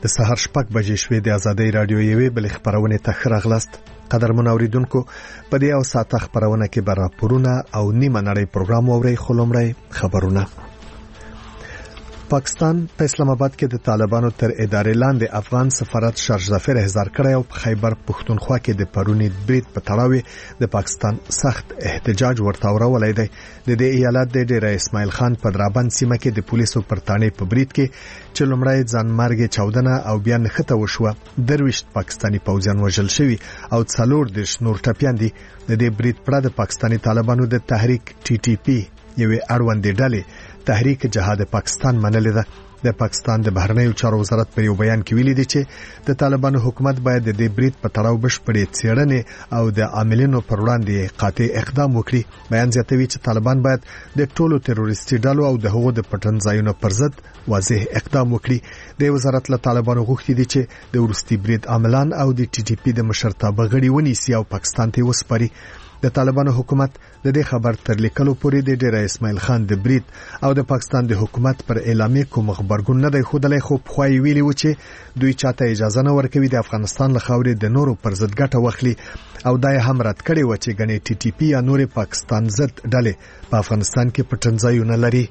د سهار 6 بجې شوې د آزادۍ رادیو یوې بل خبرونه ته راغلاست. قدرمن اوریدونکو په دې او ساعت خبرونه کې به راپورونه او نیمه نړۍ پروګرام اوري. خلمړی خبرونه. پاکستان په اسلام آباد کې د طالبانو تر ادارې لاندې افغان سفارت شارژ ظفر احضار کړی او په خیبر پښتونخوا کې د پرونی برید په تړاو د پاکستان سخت احتجاج ورته ورولای دی. د دې ایالت د ډیر اسماعیل خان په درابند سیمه کې د پولیسو پر تانې په برید کې چې لومړی ځانمرګي چاودنه او بیا نښته وشوه. 23 پاکستانی پوځیان وژل شوي او 40 نور ټپيان دي. د دې برید پر د پاکستانی طالبانو د تحریک TTP یوه اړوندې ډلې تحریک جهاد پاکستان منلې ده. د پاکستان د بهرنیو چارو وزارت په یو بیان کې ویلي دی چې د طالبانو حکومت باید د دې برید په تړاو بشپړې څېړنې او د عاملینو پر وړاندې قاطع اقدام وکړي. بیان زیاتوي چې طالبان باید د ټولو تروریستي ډلو او د هغو د پټن ځایونو پر ضد واضح اقدام وکړي. د وزارت له طالبانو غوښتي دي چې د ورستي برید عاملان او د TTP د مشرتابه غړي ونیسي او پاکستان ته وسپاري. د طالبانو حکومت د دې خبر تر لیکلو پورې د ډیر اسماعیل خان د برید او د پاکستان د حکومت پر اعلامیه کوم خبرګون نه دی خودلای، خو خوای ویلي و چې دوی چاته اجازه نه ورکوي د افغانستان له خاورې د نورو پر ضد ګټه واخلي او دای هم رد کړي و چې غني TTP یا نور پاکستان ضد ډلې په افغانستان کې پټنځایونه لري.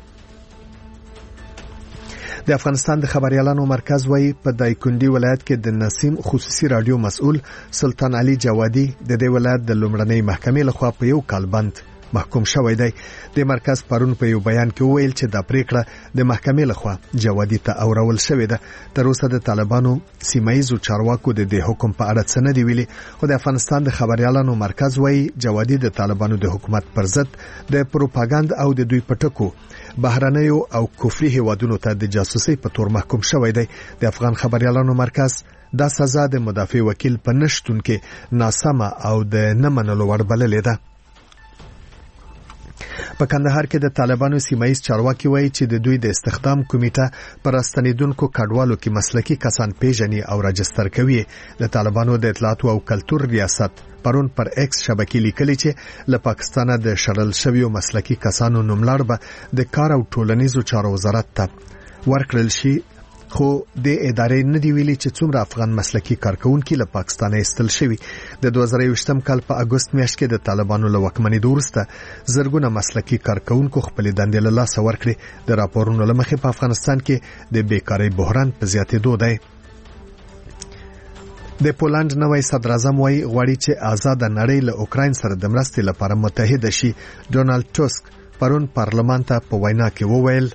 د افغانستان د خبريالانو مرکز وايي په دایکندي ولایت کې د نسیم خصوصي رادیو مسؤل سلطان علي جوادي د دې ولایت د لومړنۍ محکمې لخوا په یو کال بند محکوم شوی دی. د مرکز پرون په یو بیان کې ویل چې د پریکړه د محکمې لخوا جوادي ته اورول شوې ده. تر اوسه د طالبانو سیمایي چارواکو د دې حکم په اړه څه نه دی ویلي، خو د افغانستان د خبريالانو مرکز وايي جوادي د طالبانو د حکومت پر ضد د پروپاګاندا او د دوی پټکو بهرنیو او کفري هیوادونو ته د جاسوسي په تور محکوم شوی دی. د افغان خبريالانو مرکز دا سزا د مدافع وکیل په نشټون کې ناسمه او د نه منلو وړ بللې ده. په کندهار کې د طالبانو سیمایي چارواکي وایي چې د دوی د استخدام کمیټه پر راستنیدونکو کډوالو کې مسلکي کسان پیژني او راجستر کوي. د طالبانو د اطلاعات او کلتور ریاست پرون پر ایکس شبکې لیکلي چې له پاکستانه د شړل شویو مسلکي کسانو نوملړ به د کار او ټولنیزو چارو وزارت ته ورکړل شي، خو د ادارې نه دی ویلي چې څومره افغان مسلکي کارکونکو له پاکستانه ایستل شوي. د 2020 کال په اگست میاشت کې د طالبانو له وکمنۍ وروسته زرګونه مسلکي کارکونکو خپل دندې له لاسه ورکړي. د راپورونو لمخې په افغانستان کې د بیکاری بحران په زیاتېدو دی. د پولند نوی صدر اعظم وايي غواړي چې آزاد نړۍ له اوکراین سره د مرستې لپاره متحد شي. ډونالد ټاسک پرون پارلمان ته په وینا کې وویل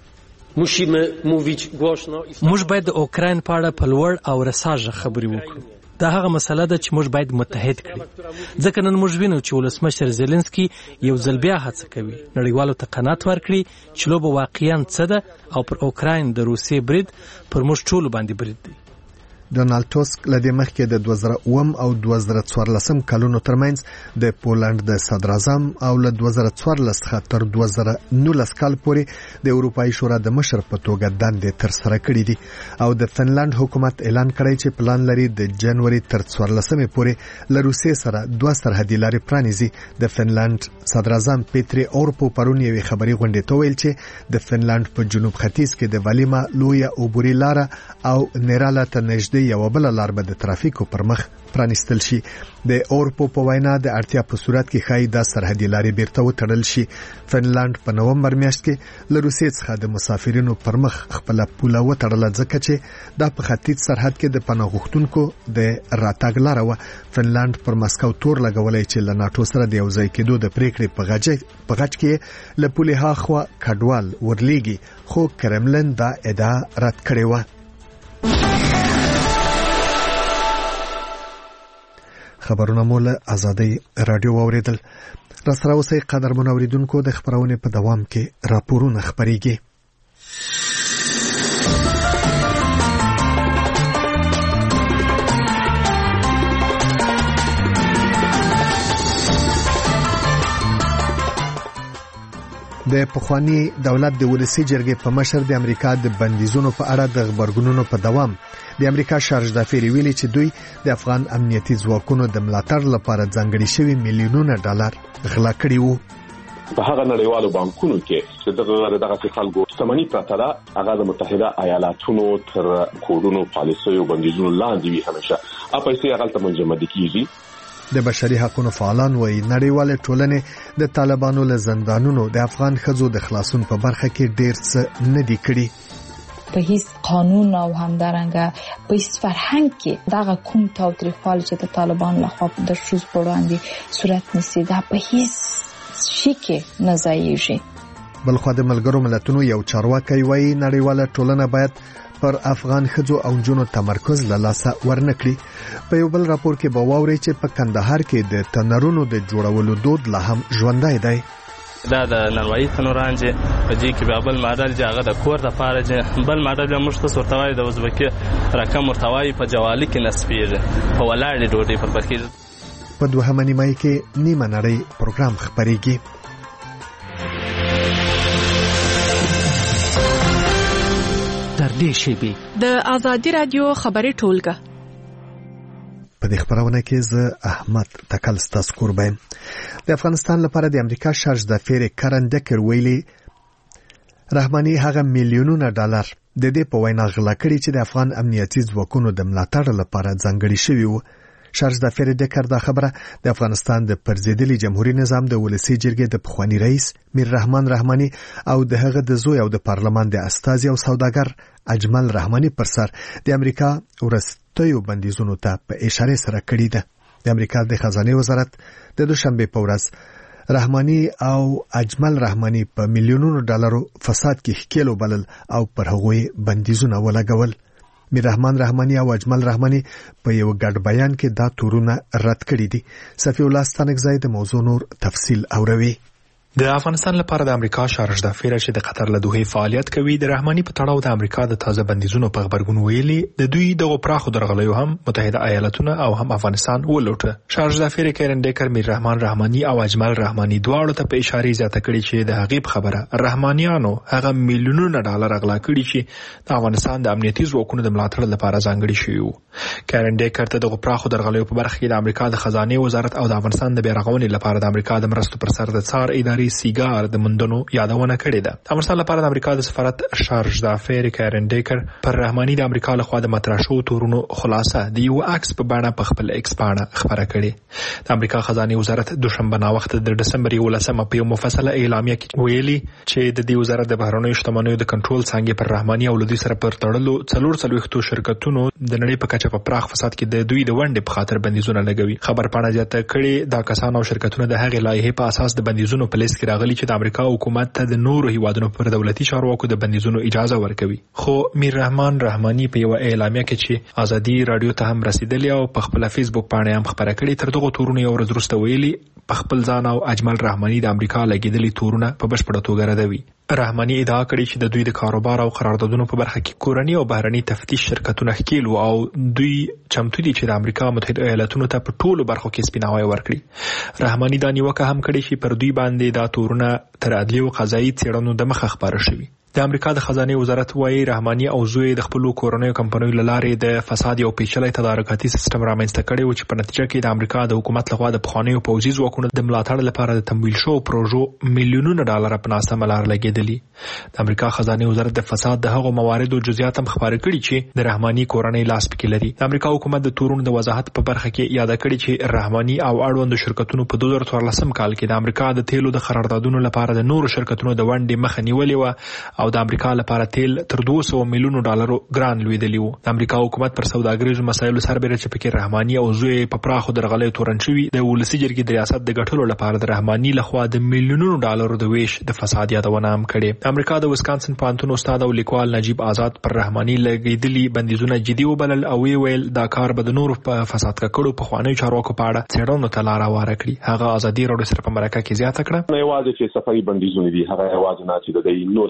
موږ باید د اوکراین په اړه په لوړ او رساژه خبرې وکړو. دا هغه مسله ده چې موږ باید متحد کړو، ځکه نن موږ وینو چې ولسمشر زيلنسکي یو ځل بیا هڅه کوي نړیوالو ته قناعت ورکړي چې لوبه واقعاً څه ده او پر اوکراین د روسیې برید پر موږ ټول باندې برید دی. ډونالد ټاسک لدې مخکې د 2009 او 2014 کلونو ترمنځ د پولند د صدر اعظم او له 2014 څخه تر 2019 کال پورې د اروپאי شورا د مشر په توګه دندې تر سره کړې دي او د فنلند حکومت اعلان کړی چې پلان لري د جنوري تر 14 پورې له روسیې سره 2 سرحدي لارې پرانیزي. د فنلند صدر اعظم پیتری اورپو پرون یوې خبري غونډې ته ویل چې د فنلند په جنوب ختیځ کې د والیما لویا اوبوري لار او نیرالا ته نږدې یو بل لار به د ترافیکو پر مخ پرانیستل شي. د اورپو په وینا د اړتیا په صورت کې خای د سرحدي لارې بیرته وتړل شي. فنلند په نومبر میاشت کې له روسیې څخه د مسافرینو پر مخ خپل پوله وتړل ځکه چې د په ختیځ سرحد کې د پناه غوښتونکو د راتګ لار و. فنلند پر مسکو تور لګولای چې له ناتو سره د یوځای کېدو د پریکړې په غچ کې له پولې هاخوا کډوال ورلېږي، خو کرملن دا ادعا رد کړې و. خبرونه مول آزادۍ رادیو اوریدل. راسره اوسئ قدرمن اوریدونکو، د خبرونه په دوام کې راپورونه خبريږي. د پخوانی دولت د ولسی جرګې په مشر د امریکا د بندیزونو په اړه د خبرګونونو په دوام د امریکا شارژ ظفر ویلي چې دوی د افغان امنیتي ځواکونو د ملاتړ لپاره ځانګړي شوی $1 میلیون غلا کړي وو. په هغه نړیوالو بانکونو کې چې دغه خلکو شتمني پراته ده هغه د متحده ایالاتونو تر کوډونو پالیسیو بندیزونو لاندې وي همیشه پیسې هغه ته منجمد کیږي د بشري حقوقو فعالان وایي نړیوال ټولنې د طالبانو له زندانونو د افغان ښځو د خلاصون په برخه کې ډېر څه نه دي کړي په هیڅ قانون او همدارنګه په هیڅ فرهنګ کې دغه کوم تاوتریخوالي چې د طالبانو لخوا د شوز په وړاندې صورت نیسي دا په هیڅ شي کې نه ځایږي بلخو د ملګرو ملتونو یو چارواکي وایي نړیواله ټولنه باید پر افغان ښځو او نجونو تمرکز له لاسه ورنکړي په یو بل راپور کې به واوري چې په کندهار کې د تنرونو د جوړولو دود لا هم ژوندی دی دا د نړیوالي تنوران چې په دې کې به بل ماډل چې هغه د کور د پاره چې بل ماډل موږ ته ورتوای د ازبکي رقم ورتوای په جوالي کې نسبیږي په ولاړې ډوډۍ پر پکې په دوهمه نیمه کې نیمه نړۍ پروګرام خبريږي تر دې شی د آزادي رادیو خبري ټولګه په دې خبرونه کې زه احمد تکل ستاسو قربان د افغانستان لپاره د امریکا شارج د فیر کرن دکر ویلي رحماني هغه میلیونونه ډالر د دې په وینا غلا کړی چې د افغان امنیتي ځواکونو د ملاتړ لپاره ځانګړي شوی وو شارج د فیر دکر دا خبره د افغانستان د پرزیدلي جمهوریت نظام د ولسی جرګې د پخوانی رئیس میر رحمان رحماني او د هغه د زوی او د پارلمان د استازي او سوداګر اجمل رحماني پر سر د امریکا ورستیو بندیزونو ته په اشاره سره کړی ده د امریکا د خزانه وزارت د دوشنبه په ورځ رحماني او اجمل رحماني په میلیونونو ډالرو فساد کې ښکیلو بلل او پر هغوی بندیزونه ولګول میر رحمان رحماني او اجمل رحماني په یو ګډ بیان کې دا تورونه رد کړی دي صفی الله ستانکزی د موضوع نور تفصیل اوروي د افغانستان لپاره د امریکا شارج د فیر چې د قطر له دوه فعالیت کوي د رحماني په تړاو د امریکا د تازه بندیزونو په خبرګون ویلي د دوی د غپراخو درغلیو هم متحده ایالاتونه او هم افغانستان ولوټه شارج د فیر کیرن ډیکر میر رحمان رحماني او اجمل رحماني دواړو ته په اشاره زیاته کړي چې د هغې خبره رحمانیانو هغه میلیونونه ډالر غلا کړي چې د افغانستان د امنیتي ځواکونو د ملاتړ لپاره ځانګړي شوی وو کیرن ډیکر ته د غپراخو درغلیو په برخه کې د امریکا د خزانه وزارت او د افغانستان د بیرغونې لپاره د امریکا د مرستو پر سر د څار اداري سیګار د مندونو یادونه کړې ده د افغانستان لپاره د امریکا د سفارت شارج د افیر کیرن ډیکر پر رحماني د امریکا لخوا د مطرح شو تورونو خلاصه د یو عکس په بڼه په خپل ایکس باندې خبره کړې د امریکا خزانه وزارت دوشنبه نا وخت د دسمبر 11 په یو مفصله اعلامیه کې ویلي چې د دې وزارت د بهرنیو شتمنیو د کنټرول څنګه پر رحماني او لدی سره پر تړلو 440 شرکتونو د نړۍ په کچه په پراخ فساد کې د دوی د ونډې په خاطر بندیزونه لګوي خبر پاڼه زیاته کړي دا کسان او شرکتونه د هغې لایحې په اساس د بندیزونو په لیست کې راغلي چې د امریکا حکومت ته د نورو هیوادونو پر دولتي چارواکو د بندیزونو اجازه ورکوي خو میر رحمان رحماني په یو اعلامیه کې چې آزادي رادیو ته هم رسیدلی او په خپل فیسبوک باندې هم خبره کړې تر دغه تورونو یو ورځ وروسته ویلي په خپل ځان او اجمل رحماني د امریکا لګیدلي تورونه په بشپړه توګه ردوي رحماني ادعا کړې چې د دوی د کاروبار او قراردادونو په برخه کې کورنی او بهرني تفتیش شرکتونه ښکیلو او دوی چمتو دي چې د امریکا متحده ایالاتونو ته په ټولو برخو کې سپیناوی ورکړي رحماني دا نیوکه هم کړې چې پر دوی باندې دا تورونه تر عدلي او قضایي څېړنو د مخه خبره شوي د امریکا د خزانه وزارت وايي رحماني او زوی د خپل کورنیو کمپنیو لارې د فساد او پیچلي تدارکاتي سیستم رامنځته کړي او چې په نتیجه کې د امریکا د حکومت لخوا د پخوانیو پوځي ځواکونو د ملاتړ لپاره د تمویل شو پروژو میلیونونه ډالر په ناسمه لار لګیدلي د امریکا خزانه وزارت د فساد د هغو مواردو جزئیات هم خبرې کړي چې د رحماني کورنۍ لاس پکې لري د امریکا حکومت د تورونو د وضاحت په برخه کې یاد کړي چې رحماني او اړوند شرکتونو په 2014 کال کې د امریکا د تیلو د قراردادونو لپاره د نورو شرکتونو د ونډې مخه نیولې و او د امریکا لپاره تیل تر 200 میلیونو ډالرو ګران لویدلی وو د امریکا حکومت پر سوداګریزو مسایلو سربېره چې پکې رحماني او زوی په پراخو درغلیو تورن شوي د ولسی جرګې د ریاست د ګټلو لپاره د رحماني لخوا د میلیونونو ډالرو د ویش د فساد یادونه هم کړې د امریکا د وسکانسن پوهنتون استاد او لیکوال نجیب آزاد پر رحماني لګیدلي بندیزونه جدي وبلل او ویل دا کار به د نورو په فساد کړو په خواني چارواکو په اړه څېړنو ته لار هواره کړي هغه ازادي راډیو سره په مرکه کې زیاته کړه نه یوازې چې سفري بندیزونه دي هغه یوازې نه چې د نور اقتصادي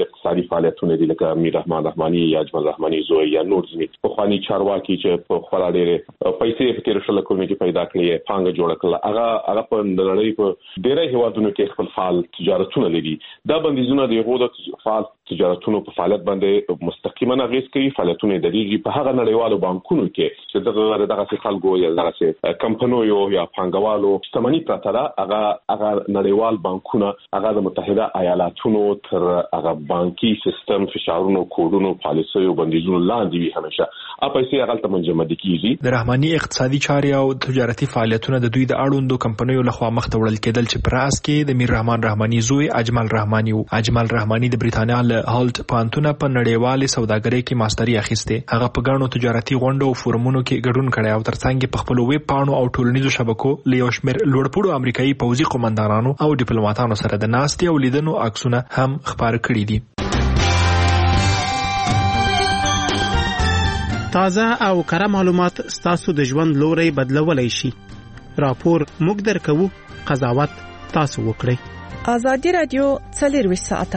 سازماني فعالیتونه دي لکه امیر رحمان رحماني یا اجمل رحماني زوی یا نور ځینې پخواني چارواکي چې په خپل ډېرې پیسې په تیر شل کلونو کې پیدا کړې پانګه جوړه کړه هغه په نړۍ په ډېرې هیوادونو کې خپل فعال تجارتونه لري دا بندیزونه د یو د فعال تجارتونو په فعالیت باندې مستقیما اغیز کوي فعالیتونه د دې په هغه نړیوالو بانکونو کې چې دغه خلکو یا دغه کمپنیو یا پانګوالو شتمنۍ پرته ده هغه نړیوال بانکونه هغه د متحده ایالاتونو تر هغه بانکي سیستم فشارونو کوډونو پالیسیو بندیزونو لاندې وي همیشه پیسې هغه ته منجمد کیږي د رحماني اقتصادي چارې او تجارتي فعالیتونه د دوی د اړوندو کمپنیو لخوا مخ ته وړل کېدل چې پر اس کې د امیر رحمان رحماني زوی اجمل رحماني او اجمل رحماني د بریتانیا له هالت پانتونه په نړیوالې سوداګرۍ کې ماستري اخیسته هغه په ګڼو تجارتي غونډو او فورمونو کې ګډون کړی او ترڅنګ په خپل ویب پاڼو او ټولنیزو شبکو له یو شمېر لوړپوړو امریکایي پوځي قومندانانو او ډیپلوماټانو سره د ناستې او لیدنو عکسونه هم خبر کړي دي. تازه او کره معلومات ستاسو د ژوند لوري بدلولای شي. راپور موږ درکو، قضاوت تاسو وکړئ. آزادی رادیو 24 ساعته.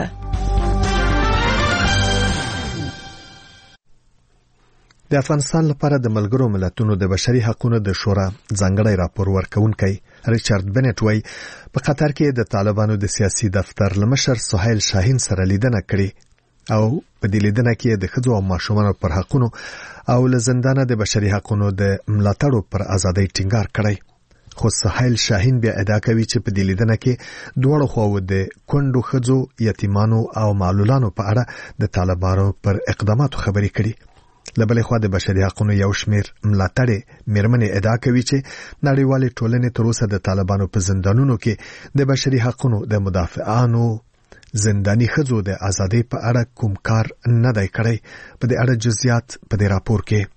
د افغانستان لپاره د ملګرو ملتونو د بشري حقوقو د شورا ځانګړی راپور ورکونکي ریچارډ بنټ وایي په قطر کې د طالبانو د سیاسي دفتر لمشر سهیل شاهین سره لیدنه کړې او په دې لیدنه کې د ښځو او ماشومانو پر حقوقو او له زندانه د بشري حقوقو د ملاتړو پر ازادۍ ټینګار کړی. خو سهیل شاهین بیا ادعا کوي چې په دې لیدنه کې دوه خواو د کونډو ښځو، یتیمانو او معلولانو په اړه د طالبانو پر اقداماتو خبرې کړي. لبلې خوا د بشري حقوقو یو شمېر ملاتړي میرمنې ادعا کوي چې نړیوالې ټولنې تر اوسه د طالبانو په زندانونو کې د بشري حقوقو د مدافعانو زنداني ښځو د ازادۍ په اړه کوم کار نه دی کړی. په دې اړه جزئیات په دې راپور کې.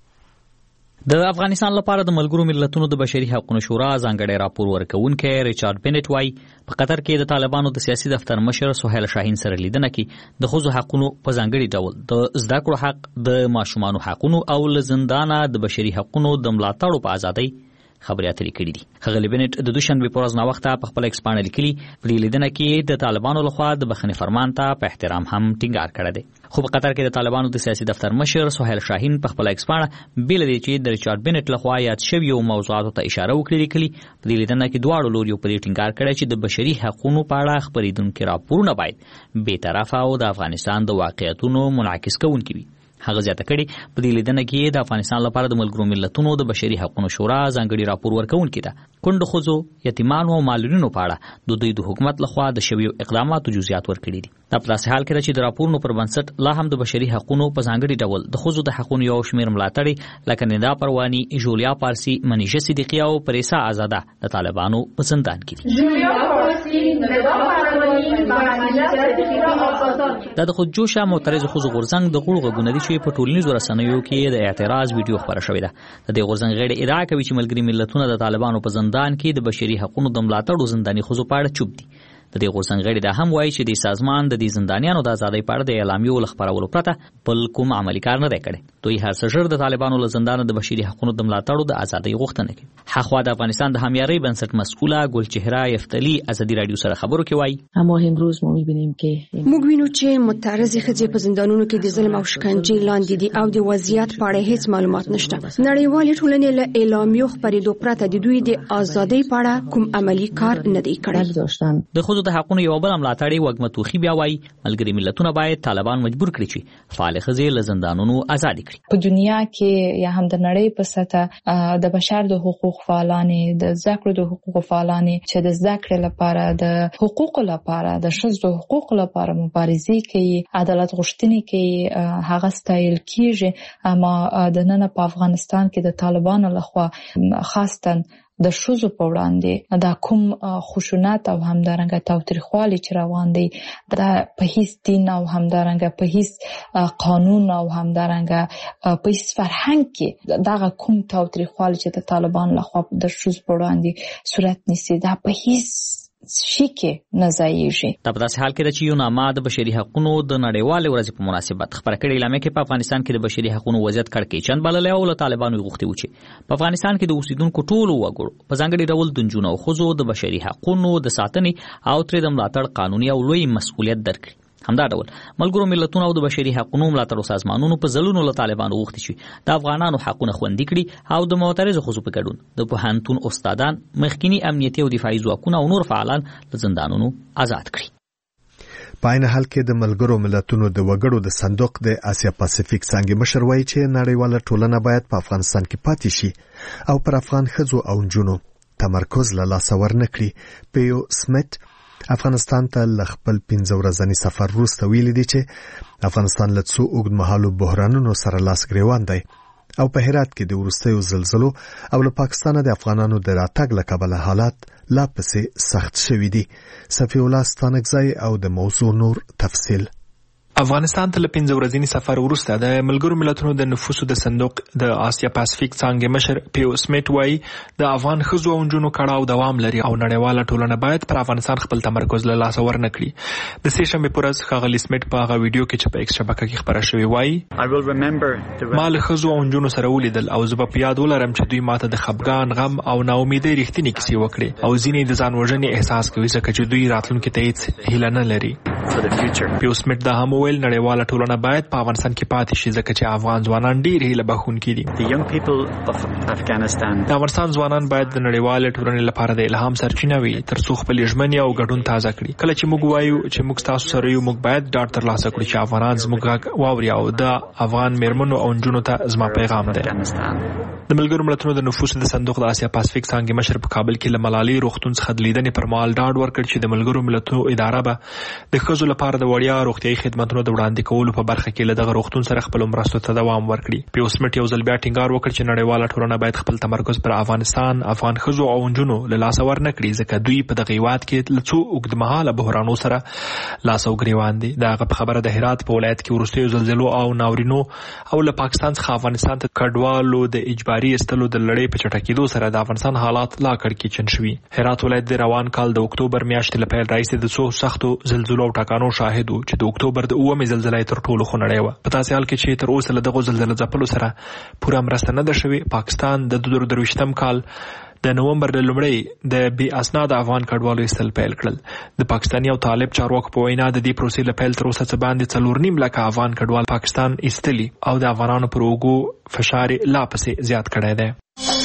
د افغانستان لپاره د ملګرو ملتونو د بشري حقوقو شورا ځانګړی راپور ورکونکي ریچارډ بنټ وایي په قطر کې د طالبانو د سیاسي دفتر مشر سهیل شاهین سره لیدنه کې د ښځو حقوقو په ځانګړي ډول د زده کړو حق، د ماشومانو حقوقو او له زندانه د بشري حقوقو د ملاتړ په ازادۍ خبرې اترې کړې دي. ښاغلي بنټ د دوشنبه په ورځ ناوخته په خپل ایکس باندې لیکلي په لیدنه کې د طالبانو لخوا د بخښنې فرمان ته په احترام هم ټینګار کړی دی. خو په قطر کې د طالبانو د سیاسي دفتر مشر سهیل شاهین په خپل ایکس باندې بیل دی چې د ریچارډ بنټ لخوا یاد شوی او موضوعاتو ته اشاره وکړي لیکلي په لیدنه کې دواړو لوريو په ټینګار کړی چې د بشري حقوقو په اړه خبرېدونکو راپورونه باید بې طرفه او د افغانستان د واقعیتونو منعکس کوونکي وي. هغه زیاته کړي په دې لیدنه کې د افغانستان لپاره د ملګرو ملتونو د بشري حقوقو شورا ځانګړي راپور ورکونکي ده کونډو ښځو، یتیمانو او معلولینو په اړه د دوی د حکومت لخوا د شویو اقداماتو جزئیات ورکړي دي. دا په داسې حال کې چې د راپورونو پر بنسټ لا هم د بشري حقوقو په ځانګړي ډول د ښځو د حقوقو یو شمېر ملاتړي لکه ندا پروانی، جولیا پارسی، منیژه صدیقی او پریسا آزاده د طالبانو په زندان کې دي. جولیا پارسی، ندا پروانی، منیژه صدیقی او آزاده د خودجوشه معترض ښځو غورځنګ د غړو غږونه دي چې په ټولنیزو رسنیو کې د اعتراض ویډیو خبره شوې ده. د دې غورځنګ غړي ادعا کوي چې ملګري ملتونه د طالبانو په زندان کې د بشري حقوقو د ملاتړ زنداني ښځو په اړه چوپ دي. د دې غورځنګ غړي دا هم وایي چې د سازمان د دې زندانیانو د ازادۍ په اړه د اعلامیو لخبرولو پرته بل کوم عملی کار نه دی کړی. دوی هر څه ژر د طالبانو له زندان د بشري حقوقو د ملاتړ د ازادۍ غوښتنه کوي. حخوا د افغانستان د همیارۍ بنسټ مسؤله ګلچهره یفتلی ازادي رادیو سره خبرو کې وایي اما امروز ما می‌بینیم که موږ وینو چې متعرض ښځې په زندانونو کې د ظلم او شکنجې لاندې دي او د وضعیت په اړه هیڅ معلومات نشته. نړیوالې ټولنې له اعلامیو خبرېدو پرته د دوی د ازادۍ په اړه کوم عملی کار نه دی کړی. د ښځو د حقوقو یو بل ملاتړي وګمه توخي بیا وایي ملګري ملتونه باید طالبان مجبور کړي چې فعال ښځې له زندانونو آزاد کړي. په دنیا کې یا هم د نړۍ په سطح د بشر د حقوق فعالانې، د ذکر د حقوق فعالانې چې د ذکر لپاره، د حقوق لپاره، د ښځو حقوق لپاره مبارزې کوي، عدالت غوښتنې کوي، هغه ستایل کیږي. اما د نن په افغانستان کې د طالبانو لخوا خاصتاً د ښځو په وړاندې دا کوم خشونت او همدارنګه تاوتریخوالي چې روان دي دا په هیڅ دین او همدارنګه په هیڅ قانون او همدارنګه په هیڅ فرهنګ کې دا کوم تاوتریخوالي چې د طالبان لخوا د ښځو په وړاندې صورت نیسي دا په هیڅ شي کې نه ځایږي. دا په داسې حال کې چې یو نامه د بشري حقوقو د نړیوالې ورځې په مناسبت خبره کړې اعلامیه کې په افغانستان کې د بشري حقوقو وضعیت کړکېچن بللی او له طالبانو غوښتي و چې په افغانستان کې د اوسیدونکو ټولو وګړو په ځانګړي ډول د نجونو او ښځو د بشري حقوقو د ساتنې او ترې د ملاتړ قانوني او لوی مسؤلیت درکړي. همدا ډول ملګرو ملتونو او د بشري حقوقو ملاتړو سازمانونو په ځلونو له طالبانو غوښتي چې د افغانانو حقونه خوندي کړي او د معترضو ښځو په ګډون د پوهنتون استادان، مخکینی امنیتي او دفاعي ځواکونه او نور فعالان له زندانونو آزاد کړي. په عین حال کې د ملګرو ملتونو د وګړو د صندوق د آسیا پاسفیک څانګې مشر وایي چې نړیواله ټولنه باید په افغانستان کې پاتې شي او پر افغان ښځو او نجونو تمرکز له لاسه ورنکړي. پیو سمیت افغانستان ته ل خپل 15 ورځنی سفر وروسته ویلي دی چې افغانستان له څو اوږدمهالو بحرانونو سره لاس ګریوان دی او په هرات کې د وروستیو زلزلو او له پاکستانه د افغانانو د راتګ له کبله حالات لا پسې سخت شوي دي. صفی الله ستانکزی او د موضوع نور تفصیل. افغانستان ته له 15 ورځنی سفر وروسته د ملګرو ملتونو د نفوسو د صندوق د آسیا پاسفیک څانګې مشر پیو سمیت وایي د افغان ښځو او نجونو کړاو دوام لري او نړیواله ټولنه باید پر افغانستان خپل تمرکز له لاسه ورنکړي. د سې شنبې پر ورځ ښاغلي سمیت په هغه ویډیو کې چې په ایکس شبکه کې خپره شوې وایي ما له ښځو او نجونو سره ولیدل او زه په یاد ولرم چې دوی ماته د خپګان، غم او ناامیدۍ رښتینې کیسې وکړې او ځینې د ځان وژنې احساس کوي ځکه چې دوی راتلونکي ته هیڅ هیله نه لري. پیو سمیت دا هم ویل نړیواله ټولنه باید په افغانستان کې پاتې شي ځکه چې افغان ځوانان ډیر هیله بښونکي دي. د افغانستان ځوانان باید د نړیوالې ټولنې لپاره د الهام سرچینه وي ترڅو خپل ژمنې او ګډون تازه کړي. کله چې موږ وایو چې موږ تاسو سره یو، موږ باید ډاډ ترلاسه کړو چې افغانان زموږ غږ واوري او د افغان میرمنو او نجونو ته زما پیغام دی. د ملګرو ملتونو د نفوسو د صندوق د آسیا پاسفیک څانګې مشر په کابل کې له ملالۍ روغتون څخه د لیدنې پر مهال ډاډ ورکړ چې د ملګرو ملتونو اداره به د ښځو لپاره د وړیا روغتیايي خدماتو د وړاندې کولو په برخه کې له دغه روغتون سره خپل مرستو ته دوام ورکړي. پیو سمیت یو ځل بیا ټینګار وکړ چې نړیواله ټولنه باید خپل تمرکز پر افغانستان، افغان ښځو او نجونو له لاسه ورنکړي ځکه دوی په دغه هیواد کې له څو اوږدمهاله بحرانو سره لاس او ګریوان دي. د هغه په خبره د هرات په ولایت کې وروستیو زلزلو او ناورینو او له پاکستان څخه افغانستان ته کډوالو د اجباري ایستلو د لړۍ په چټکېدو سره د افغانستان حالات لا کړکېچن شوي. هرات ولایت د روان کال د اکتوبر میاشتې له پیل راهیسې د څو سختو زلزلو او ټکانو شاهد و چې د اکتوبر د 9مې زلزلې تر ټولو خونړۍ وه. په داسې حال کې چې تر اوسه له دغو زلزلو ځپلو سره پوره مرسته نه ده شوې، پاکستان د 2023 کال د نومبر د لومړۍ د بې اسناده افغان کډوالو ایستل پیل کړل. د پاکستاني او طالب چارواکو په وینا د دې پروسې له پیل تر اوسه څه باندې 4.5 لکه افغان کډوال پاکستان ایستلي او د افغانانو پر اوږو فشار لا پسې زیات کړی دی.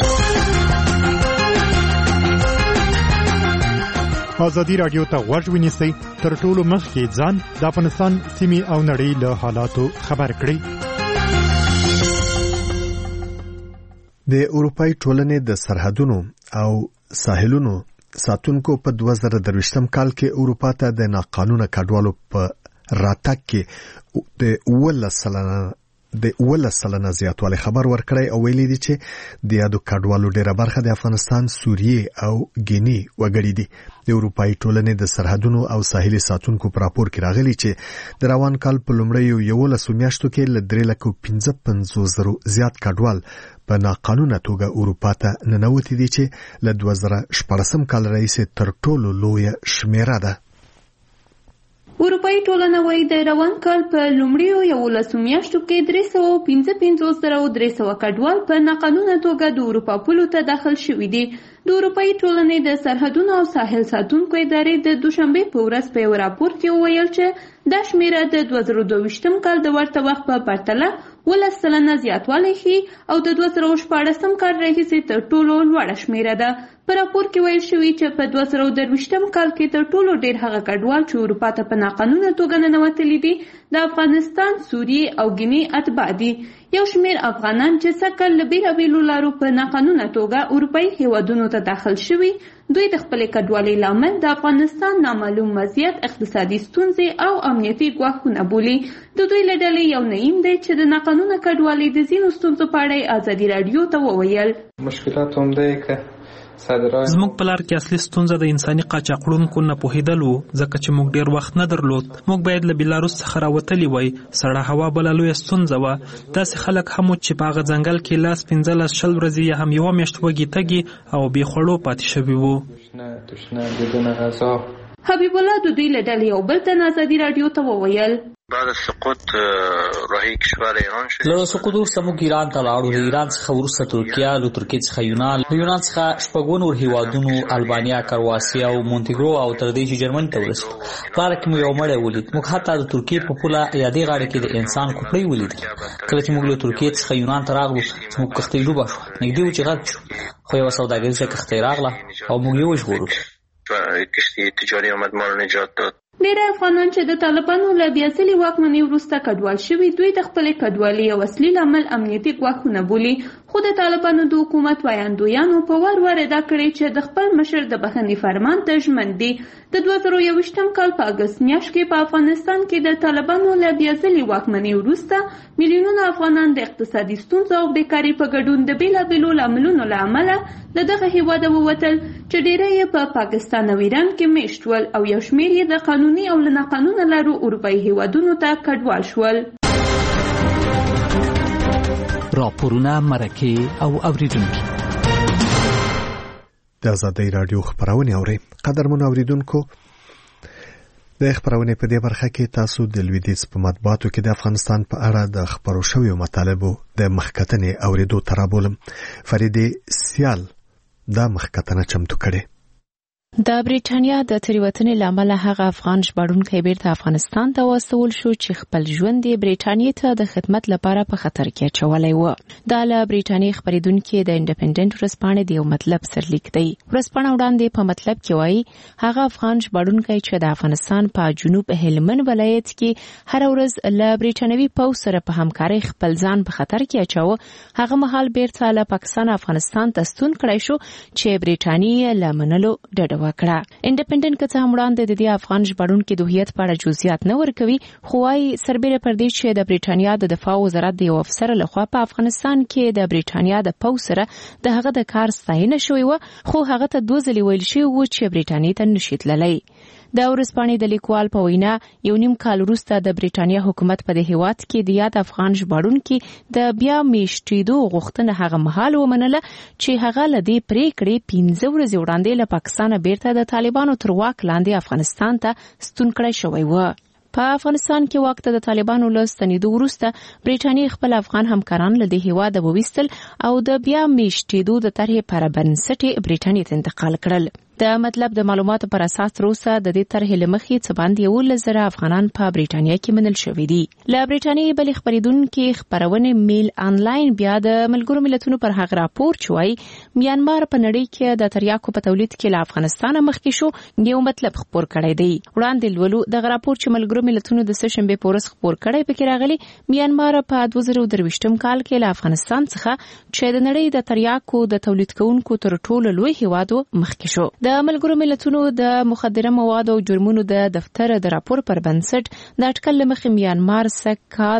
ازادي رادیو ته غوږ ونیسئ تر ټولو مخکې ځان د افغانستان سیمې او نړۍ له حالاتو خبر کړئ. د اروپای ټولنې د سرحدونو او ساحلونو ساتونکو په 2023 کال کې اروپا ته د ناقانونه کډوالو په راتګ کې د 11% زیاتوالی خبر ورکړی او ویلي دي چې د یادو کډوالو ډیره برخه د افغانستان، سوریې او ګینی وګړي دي. د اروپای ټولنې د سرحدونو او ساحلي ساتونکو په راپور کې راغلي چې د روان کال په لومړیو 11 میاشتو کې له 3,55,000 زیات کډوال په ناقانونه توګه اروپا ته ننوتي دي چې له 2014 کال راهیسې تر ټولو لویه شمیره ده. اروپایي ټولنه وايي د روان کال په لومړیو 11 میاشتو کې 355,300 کډوال په ناقانونه توګه د اروپا پولو ته داخل شوي دي. د اروپایي ټولنې د سرحدونو او ساحل ساتونکو ادارې د دوشنبه په ورځ په یو راپور کې وویل چې دا شمیره د 2022 کال د ورته وخت په پرتله 11% زیاتوالی ښیي او د 2014 کال راهیسې تر ټولو لوړه شمیره ده. په راپور کې ویل شوي چې په 2023 کال کې تر ټولو ډیر هغه کډوال چې اروپا ته په ناقانونه توګه ننوتلي دي د افغانستان، سوریې او ګینی اتباع دي. یو شمیر افغانان چې سږکال له بیلابیلو لارو په ناقانونه توګه اروپایي هیوادونو ته داخل شوي، دوی د خپلې کډوالۍ لامل د افغانستان نامعلوم وضعیت، اقتصادي ستونزې او امنیتي ګواښونه بولي. د دوی له ډلې یو نعیم دی چې د ناقانونه کډوالۍ د ځینو ستونزو په اړه ازادي رادیو ته وویل. مشکلات هم دی که زموږ په لار کې اصلي ستونزه د انساني قاچاقړونکو نه پوهېدل و، ځکه چې موږ ډیر وخت نه درلود. موږ باید له بیلاروس څخه راوتلي وای. سړه هوا بله لویه ستونزه وه. داسې خلک هم چې په هغه ځنګل کې لاس 15-20 ورځې یا هم 1 میاشت وږي تږي او بې خوړو پاتې شوي وو. حبیب الله د دوی له ډلې یو بل تن ازادي رادیو ته وویل. بعد سقوط راهي کشور ایران شد. له سقوط وروسته موږ ایران ته لاړو. له ایران څخه وروسته ترکیه، له ترکیې څخه یونان څخه شپږ نور هیوادونو البانیا، کرواسیا او مونټیګرو او تر دې چې جرمن ته ورسېدو. لاره کې مو یو مړی ولید. موږ حتی د ترکیې په پوله یا دې غاړه کې د انسان کوپړۍ ولیدل. کله چې موږ له ترکیې څخه یونان ته راغلو زموږ کښتۍ ډوبه شوه. نږدې و چې غرق شو، خو یوه سوداګریزه کښتۍ راغله او موږ یې وژغورلو. کشتی تجاري آمد ما رو نجات داد. ډېر افغانان چې د طالبانو له بیا ځلې واکمنۍ وروسته کډوال شوي، دوی د خپلې کډوالۍ یو اصلي لامل امنیتي ګواښونه بولي. خو د طالبانو د حکومت وایاندویانو په وار وار ادعا کړې چې د خپل مشر د بخښنې فرمان ته ژمن دي. د 2021 کال په اګست میاشت کې په افغانستان کې د طالبانو له بیا ځلې واکمنۍ وروسته میلیونونه افغانان د اقتصادي ستونزو او بیکارۍ په ګډون د بېلابېلو لاملونو له امله له دغه هېواده ووتل، چې ډېری یې په پاکستان او ایران کې میشت ول او یو شمېر یې د قانوني او له ناقانونه لارو اروپایي هېوادونو ته کډوال شول. راپورونه، مرکې او اوریدونکي د آزادۍ رادیو خبرونه اوري. قدرمن اوریدونکو، د خبرونه په دې برخه کې تاسو د لویدیځ په مطبوعاتو کې د افغانستان په اړه د خبرو شویو مطالبو د مخکتنې اوریدو ترابولم. فریدې سیال دا مخکتنه چمتو کړي. د بریټانیا د تریوتنې لامل هغه افغان ژباړونکي بیرته افغانستان ته واستول شو چې خپل ژوند یې بریټانیا ته د خدمت لپاره په خطر کې اچولی و. دا له بریټانیا خبرېدونکي د انډیپندنت ورځپاڼې د یو مطلب سرلیک دی. ورځپاڼه وړاندې په مطلب کې وایي هغه افغان ژباړونکي چې د افغانستان په جنوب هلمند ولایت کې هر ورځ له بریټانوي پوځ سره په همکارۍ خپل ځان په خطر کې اچاوه، هغه مهال بیرته له پاکستان افغانستان ته ستون کړی شو چې بریټانیا له منلو ډډه وکړه. انډیپندنت که څه هم وړاندې د دې افغان ژباړونکي د هویت په اړه جزئیات نه ورکوي، خو وايي سربېره پر دې چې د بریټانیا د دفاع وزارت د یو افسر لخوا په افغانستان کې د بریټانیا د پوځ سره د هغه د کار ستاینه شوې وه، خو هغه ته 2 ځلې ویل شوي و چې بریټانیا ته نشي تللی. د ورځپاڼې د لیکوال په وینا یو نیم کال وروسته د بریټانیا حکومت په دې هیواد کې د یاد افغان ژباړونکي د بیا میشتېدو غوښتنه هغه مهال ومنله چې هغه له دې پریکړې 15 ورځې وړاندې له پاکستان بیرته د طالبانو تر واک لاندې افغانستان ته ستون کړی شوی و. په افغانستان کې واک ته د طالبانو له ستنېدو وروسته بریټانیا خپل افغان همکاران له دې هیواده وویستل او د بیا میشتېدو د طرحې پر بنسټ بریټانیا ته انتقال کړل. د مطلب د معلوماتو پر اساس روسه د دې طرحې له مخې څه باندې 11,000 افغانان په بریټانیا کې منل شوي دي. له بریټانیا بلې خبرېدونکي خبرونه میل انلاین بیا د ملګرو ملتونو پر هغه راپور چوي میانمار په نړۍ کې د تریاکو په تولید کې له افغانستان مخکې شو یو مطلب خبر کړی دی. وړاندې لولو د راپور چې ملګرو ملتونو د سهشنبه په ورځ خبر کړی پکې راغلي میانمار په 2023 کال کې له افغانستان څخه چې د نړۍ د تریاکو د تولید کوونکو تر ټولو لوی هیوادو مخکې شو. د ملګرو ملتونو د مخدره موادو او جرمونو د دفتر د راپور پر بنسټ د اټکل مخې میانمار سکهال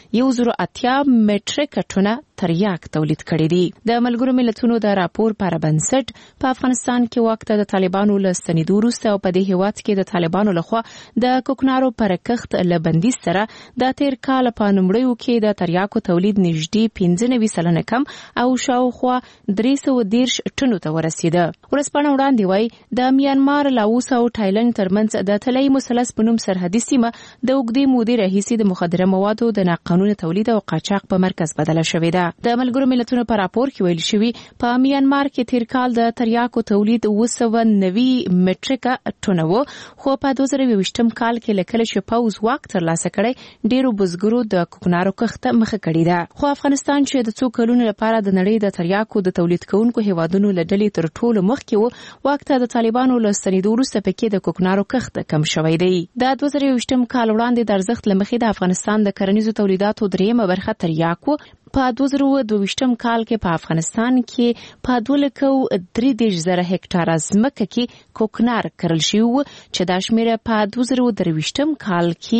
180 مټریک ټنه تریاک تولید کړي دي. د ملګرو ملتونو د راپور پر بنسټ په افغانستان کې وخت د طالبانو له ستنېدو وروسته او په دې هیواد کې د طالبانو لخوا د کوکنارو پر کښت له بندیز سره د تیر کال په نومړیو کې د تریاکو تولید نږدې 15% کم او شاوخوا 310 ټنو ته ورسېده. ورځپاڼه وړاندې وایي د میانمار، لاوس او تایلند ترمنځ د طلایي مثلث په نوم سرحدي سیمه د اوږدې مودې راهیسې د مخدره موادو د ناقانونه تولید او قاچاق په مرکز بدله شوې ده. د ملګرو ملتونو په راپور کې ویل شوی په میانمار کې تیر کال د تریاکو تولید 290 مټریک ټنه و، خو په 2020 کال کې لکه چې پوز واک ترلاسه کړي ډیرو بزګرو د کوکنارو کښت مخه کړی ده. خو افغانستان چې د څو کلونو لپاره د نړۍ د تریاکو د تولید کوونکو هیوادونو له ډلې تر ټولو مخکې و، واک ته د طالبانو له ستنېدو وروسته پکې د کوکنارو کښت کم شوی دی. د 2020 کال وړاندې د ارزښت له مخې د افغانستان د کرنیزو تولیداتو دریمه برخه تریاکو په 2022 کال کې په افغانستان کې په 2,300,000 هکټاره ځمکه کې کوکنار کرل شوی و چې دا شمیره په 2023 کال کې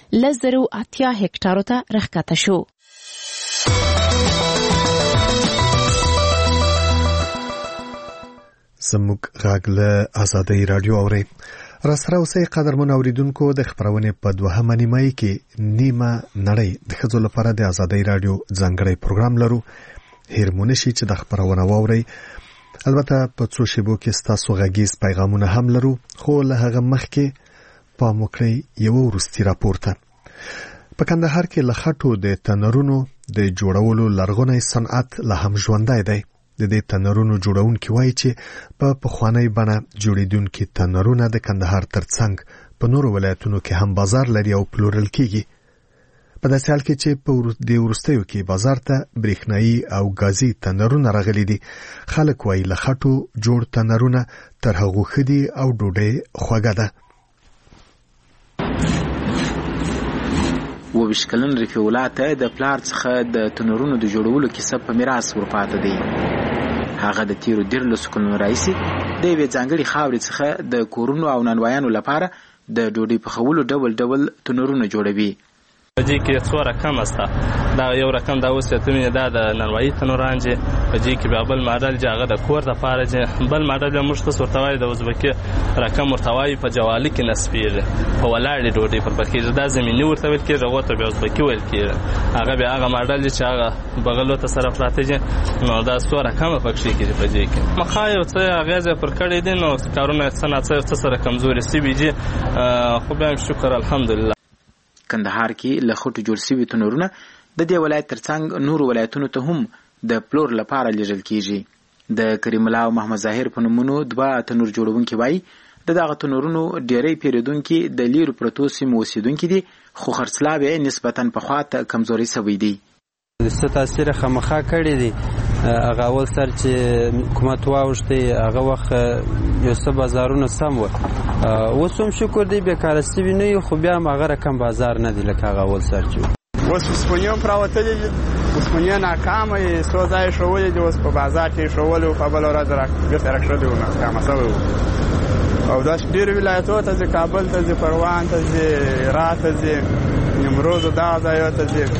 1,080 هکټارو ته راښکته شو. زموږ غږ له آزادۍ رادیو اوري. راسره اوسئ قدرمن اوریدونکو، د خبرونه په 2مه نیمه کې نیمه نړۍ د ښځو لپاره د آزادۍ رادیو ځانګړی پروګرام لرو. هیرمونه شي چې د خبرونه واوري. البته په څو شیبو کې ستاسو غږیز پیغامونه هم لرو، خو له هغه مخکې پام وکړئ یو وروستي راپور ته. په کندهار کې لخټو د تنرونو د جوړولو لرغونی صنعت لا هم ژوندی دی. د دې تنرونو جوړونکي وایي چې په پخوانی بڼه جوړیدونکي تنرونه د کندهار ترڅنګ په نورو ولایتونو کې هم بازار لري او پلورل کیږي. په داسې حال کې چې په د وروستیو کې بازار ته برېښنایي او غازي تنرونه راغلي دي، خلک وایي لخټو جوړ تنرونه تر هغو ښه دي او ډوډۍ خوږه ده. 22 کلن رفیع الله ته د پلار څخه د تنورونو د جوړولو کیسه په میراث ورپاته دی. هغه د تیرو 13 کلونو راهیسې د یوې ځانګړې خاورې څخه د کورونو او نانوایانو لپاره د ډوډۍ پخولو ډول ډول تنورونه جوړوي. په دې کې څو رقم استه دا یو رقم دا اوس ته مې دا د نانوایي تنوران چې په دې کې بل ماډل چې هغه د کور د پاره چې بل ماډل موږ ته سورتوي د ازبکي رقم مرتوي په جوالي کې نسبیږي په ولاړې ډوډۍ پر پکې دا زميني ورته ویل کېږي هغه ته به ازبکي ویل کېږي هغه به هغه ماډل چې هغه بغلو ته سره پراته نو دا څو رقم پکې کېږي په دې کې مخایو څه هغه پر کړی دي نو کارونه صنعت سره کمزوري سي بي خو به شکر الحمدلله. کندهار کې له خټو جوړ شوي تنورونه د دې ولایت ترڅنګ نورو ولایتونو ته هم د پلور لپاره لیږل کیږي. د کریم الله او محمد ظاهر په نومونو 2 تنور جوړونکي وایي د دغه تنورونو ډېری پیرودونکي د لیرو پرتو سیمو اوسیدونکي دي، خو خرڅلاو یې نسبتاً پخوا ته کمزوري شوی دی. څه تاثیر خامخا کړی دی. هغه اول سر چې حکومت واوښتی هغه وخت یو څه بازارونه سم و، اوس هم شکر دی بیکاره سوي نه یو، خو بیا هم هغه رقم بازار نه دی لکه هغه اول سر چې اوس اوسپنې هم راوتلي دي، اوسپنې ناکامه یې څو ځایه ښولي دي، اوس په بازار کې یې ښولي و، په بله ورځ بېرته راکښلي و، ناکامه شوی و. او داسې ډېرو ولایتونو ته ځي، کابل ته ځي، پروان ته ځي، هرات ته ځي، نیمروز دغه ځایو ته ځي،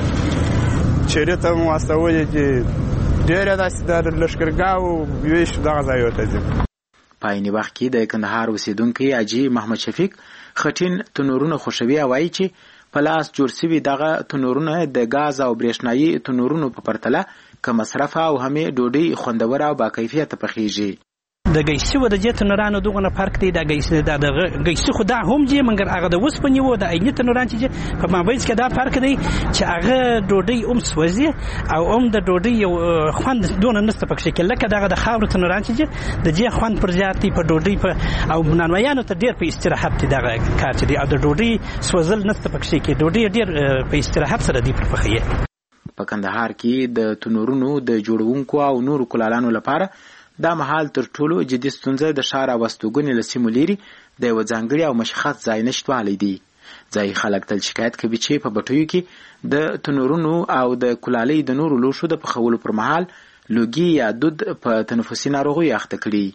چیرې ته مو واستولي چې ډېره داسې د لښکرګاو ویش دغه ځایو ته ځي. په عین وخت کې د کندهار اوسیدونکی حاجي محمد شفیق خټین تنورونه خوښوي او وایي چې په لاس جوړ شوي دغه تنورونه د غاز او برېښنایي تنورونو په پرتله کم مصرفه او همې ډوډۍ خوندوره او باکیفیته پخیږي. د ګیسي و د دې تنورانو دغه فرق دی. د ګیسي خو دا هم دی مګر هغه د وسپنې و د عیني تنوران چې په مابینځ کې دا فرق دی چې هغه ډوډۍ هم سوځي او هم د ډوډۍ یو خوند دونه نسته پکې کې لکه دغه د خاورو تنوران چې د دې خوند پر زیات دی په ډوډۍ په او نانوایانو ته ډېر په استراحت دی دغه کار چې دی او د ډوډۍ سوځل نسته پکې کې ډوډۍ ډېر په استراحت سره دی پر پخیه. په کندهار کې د تنورونو د جوړونکو او نورو کلالانو لپاره دا مهال تر ټولو جدي ستونزه د ښار او استوګنې له سیمو لرې د یوه ځانګړي او مشخص ځای نشتوالی دی. ځایي خلک تل شکایت کوي چې په بټیو کې د تنورونو او د کلالۍ د نورو لوښو د پخولو پر مهال لوګي یا دود په تنفسي ناروغیو اخته کړي.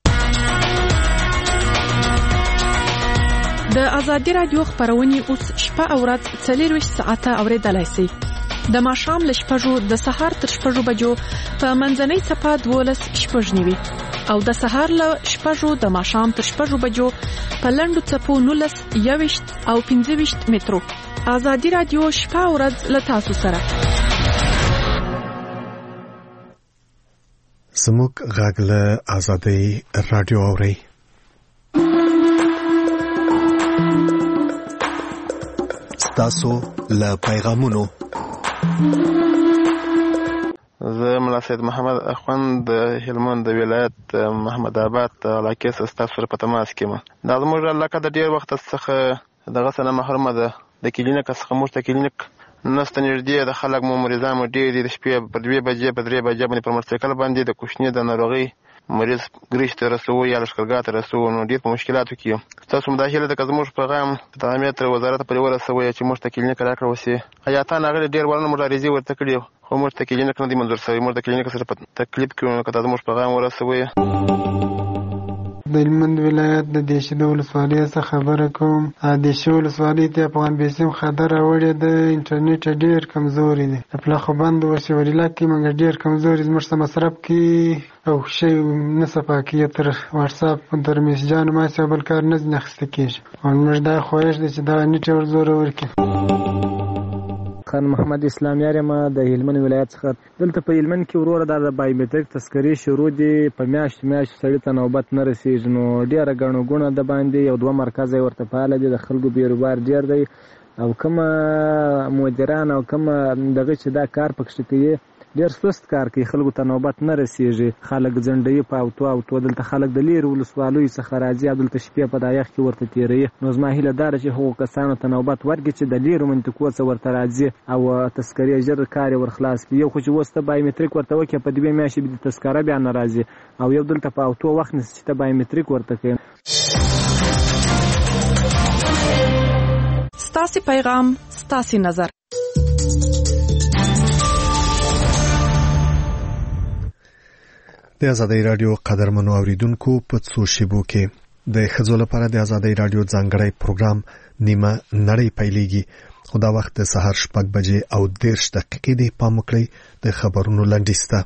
د ازادي رادیو خبرونه اوس شپه او ورځ 24 ساعته اوریدلای شئ. د ماښام له 6 د سهار تر 6 بجو په منځنۍ صفه 12:09 او د سهار له 6 د ماښام تر 6 بجو په لنډو صفو 19 او 15 مترو. ازادي رادیو شپه او ورځ له تاسو سره. زموږ غږ له ازادي رادیو اوري. ستاسو له پیغامونو زه ملا سید محمد اخوند د هلمند د ولایت محمد آباد علاقې څخه ستاسو سره په تماس کې یم. دا زموږ علاقه د ډېر وخت څخه دغه څه نه محرومه ده. د کلینیک څخه موږ ته کلینیک نسته نږدې، د خلک مو مریضان مو ډېر دي. د شپې پر 2 بجې په 3 بجې باندې پر موټرسایکل باندې د کوچني د ناروغۍ مریض ګریش ته رسوو یا لښکرګاه ته رسوو، نو ډېر په مشکلاتو کې یم. ستاسو مداخله ده که زموږ پیغام د امنیت وزارت پورې ورسوئ چې موږ ته کلینیک راکړه وسي. حیاتان هغه ډېر وړاندې موږ عریضې ورته کړي خو موږ ته کلینیک نه دی منظور شوی. موږ د کلینیک سره په تکلیف کې یو، که ته زموږ پیغام ورسوئ. د هلمند ولایت د دیشې د ولسوالۍ څخه خبره کوم. دیشې ولسوالۍ ته افغان بیسیم خطر راوړی د انټرنیټ ډېر کمزوري دی. د پلاخو بند ورسې وریلا کې مګر ډېر کمزوري زموږ څه مصرف کې او شی نه صفا کې تر واتساپ تر میسجانو ماسې او بل کار نه اخیسته کېږي. او موږ دا خواهش دی چې دا نیټ ور زور ورکړي. خان محمد اسلام یارمه د هلمند ولایت څخه. دلته په هلمند کې وروره د بایومټریک تذکرې شروع دي. په میاشت سړي ته نوبت نه رسېږي، نو ډېره ګڼه ګوڼه د باندې 1-2 مرکز یې ورته فعاله دي. د خلکو بیروبار ډېر دی. او کوم مدیران او کوم دغه چې دا کار پکې کوي ډېر سست کار کوي، خلکو ته نوبت نه رسیږي، خلک ځنډوي په اوتو دلته خلک د لیرې ولسوالیو څخه راځي او دلته شپې په دا یخ کې ورته تېروي. نو زما هیله دا ده چې هغو کسانو ته نوبت ورکړي چې د لیرې منطقو څخه ورته راځي او تذکرې ژر کار یې ورخلاص کړي. یو خو چې اوس ته بایومټریک ورته وکړې په 2 میاشتې به د تذکره بیا نه راځي، او یو دلته په اوتو وخت نیسي چې ته بایومټریک ورته کوې. ستاسې پیغام ستاسې نظر. د آزادۍ رادیو قدرمنو اوریدونکو په څو شیبو کې د ښځو لپاره د آزادۍ رادیو ځانګړی پروګرام نیمه نړۍ پیلېږي. خو دا وخت د سهار 6:30 دی. پام وکړئ د خبرونو لنډیز ته.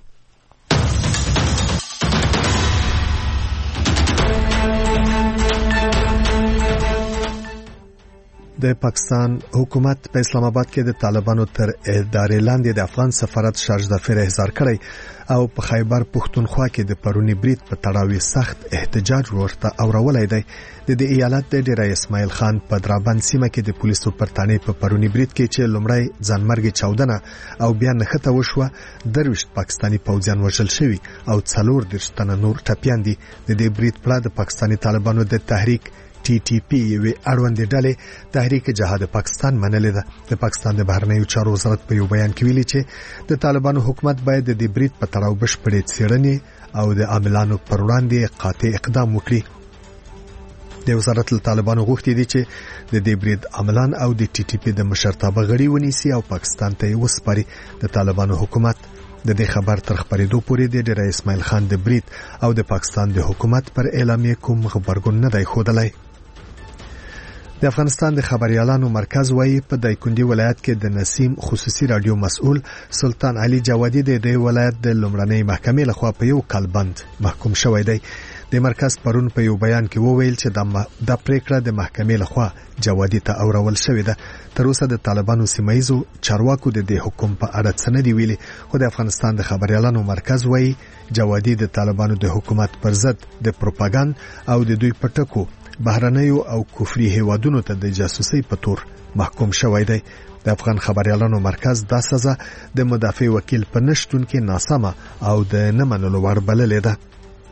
د پاکستان حکومت په اسلام آباد کې د طالبانو تر ادارې لاندې د افغان سفارت شارژ ظفر احضار کړی او په خیبر پښتونخوا کې د پرونی برید په تړاو سخت احتجاج ورته اورولای دی. د ایالت د ډیری اسماعیل خان په درابند سیمه کې د پولیسو پرتانې په پرونی برید کې چې لومړی ځانمرګي چاودنه او بیا نښته وشوه، 23 پاکستانی پوځیان وژل شوي او 40 تنه نور ټپیان دي. د دې برید پړه د پاکستانی طالبانو د تحریک TTP یوې اړوندې ډلې تحریک جهاد پاکستان منلې ده. د پاکستان د بهرنیو چارو وزارت په یو بیان کې ویلي چې د طالبانو حکومت باید د دې برید په تړاو بشپړې څېړنې او د عاملانو پر وړاندې قاطع اقدام وکړي. د وزارت له طالبانو غوښتي دي چې د دې برید عاملان او د TTP د مشرتابه غړي ونیسي او پاکستان ته یې وسپاري. د طالبانو حکومت د دې خبر تر خبرېدو پورې د ډیر اسماعیل خان د برید او د پاکستان د حکومت پر اعلامیه کوم خبرګون نه دی ښودلی. د افغانستان د خبريالانو مرکز وايي په دایکنډي ولایت کې د نسیم خصوصي رادیو مسؤل سلطان علي جوادي د ولایت د لومړنۍ محکمې لخوا په یو کال بند محکوم شوی دی. د مرکز پرون په یو بیان کې وویل چې د پریکړه د محکمې لخوا جوادي ته اورول شوې ده. تر اوسه د طالبانو سیمایزو چارواکو د دې حکم په اړه څه نه دی ویلي، خو د افغانستان د خبريالانو مرکز وايي جوادي د طالبانو د حکومت پر ضد د پروپاګاندا او د دوی پټکو بهرنیو او کفري هیوادونو ته د جاسوسي په تور محکوم شوی دی. د افغان خبريالانو مرکز دا سزا د مدافع وکیل په نشټون کې ناسمه او د نه منلو وړ بللې ده.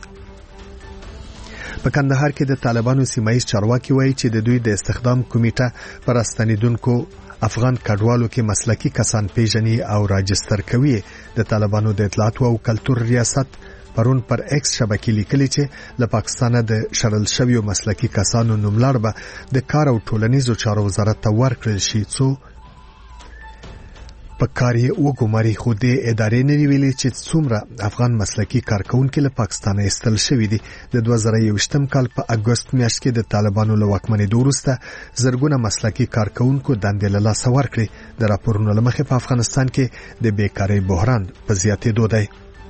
په کندهار کې د طالبانو سیمایي چارواکي وایي چې د دوی د استخدام کمیټه پر استنیدونکو افغان کډوالو کې مسلکي کسان پیژني او راجستر کوي. د طالبانو د اطلاعات او کلتور ریاست پرون پر ایکس شبکې لیکلي چې له پاکستانه د شړل شویو مسلکي کسانو نوملړ به د کار او ټولنیزو چارو وزارت ته ورکړل شي څو په کار یې وګماري. خو د ادارې نه ویلي چې څومره افغان مسلکي کارکونکو له پاکستانه ایستل شوي دي. د 2021 کال په اگست میاشت کې د طالبانو له واکمنېدو وروسته زرګونه مسلکي کارکونکو دندې له لاسه ورکړې. د راپورونو له مخې په افغانستان کې د بیکارۍ بحران په زیاتېدو دی.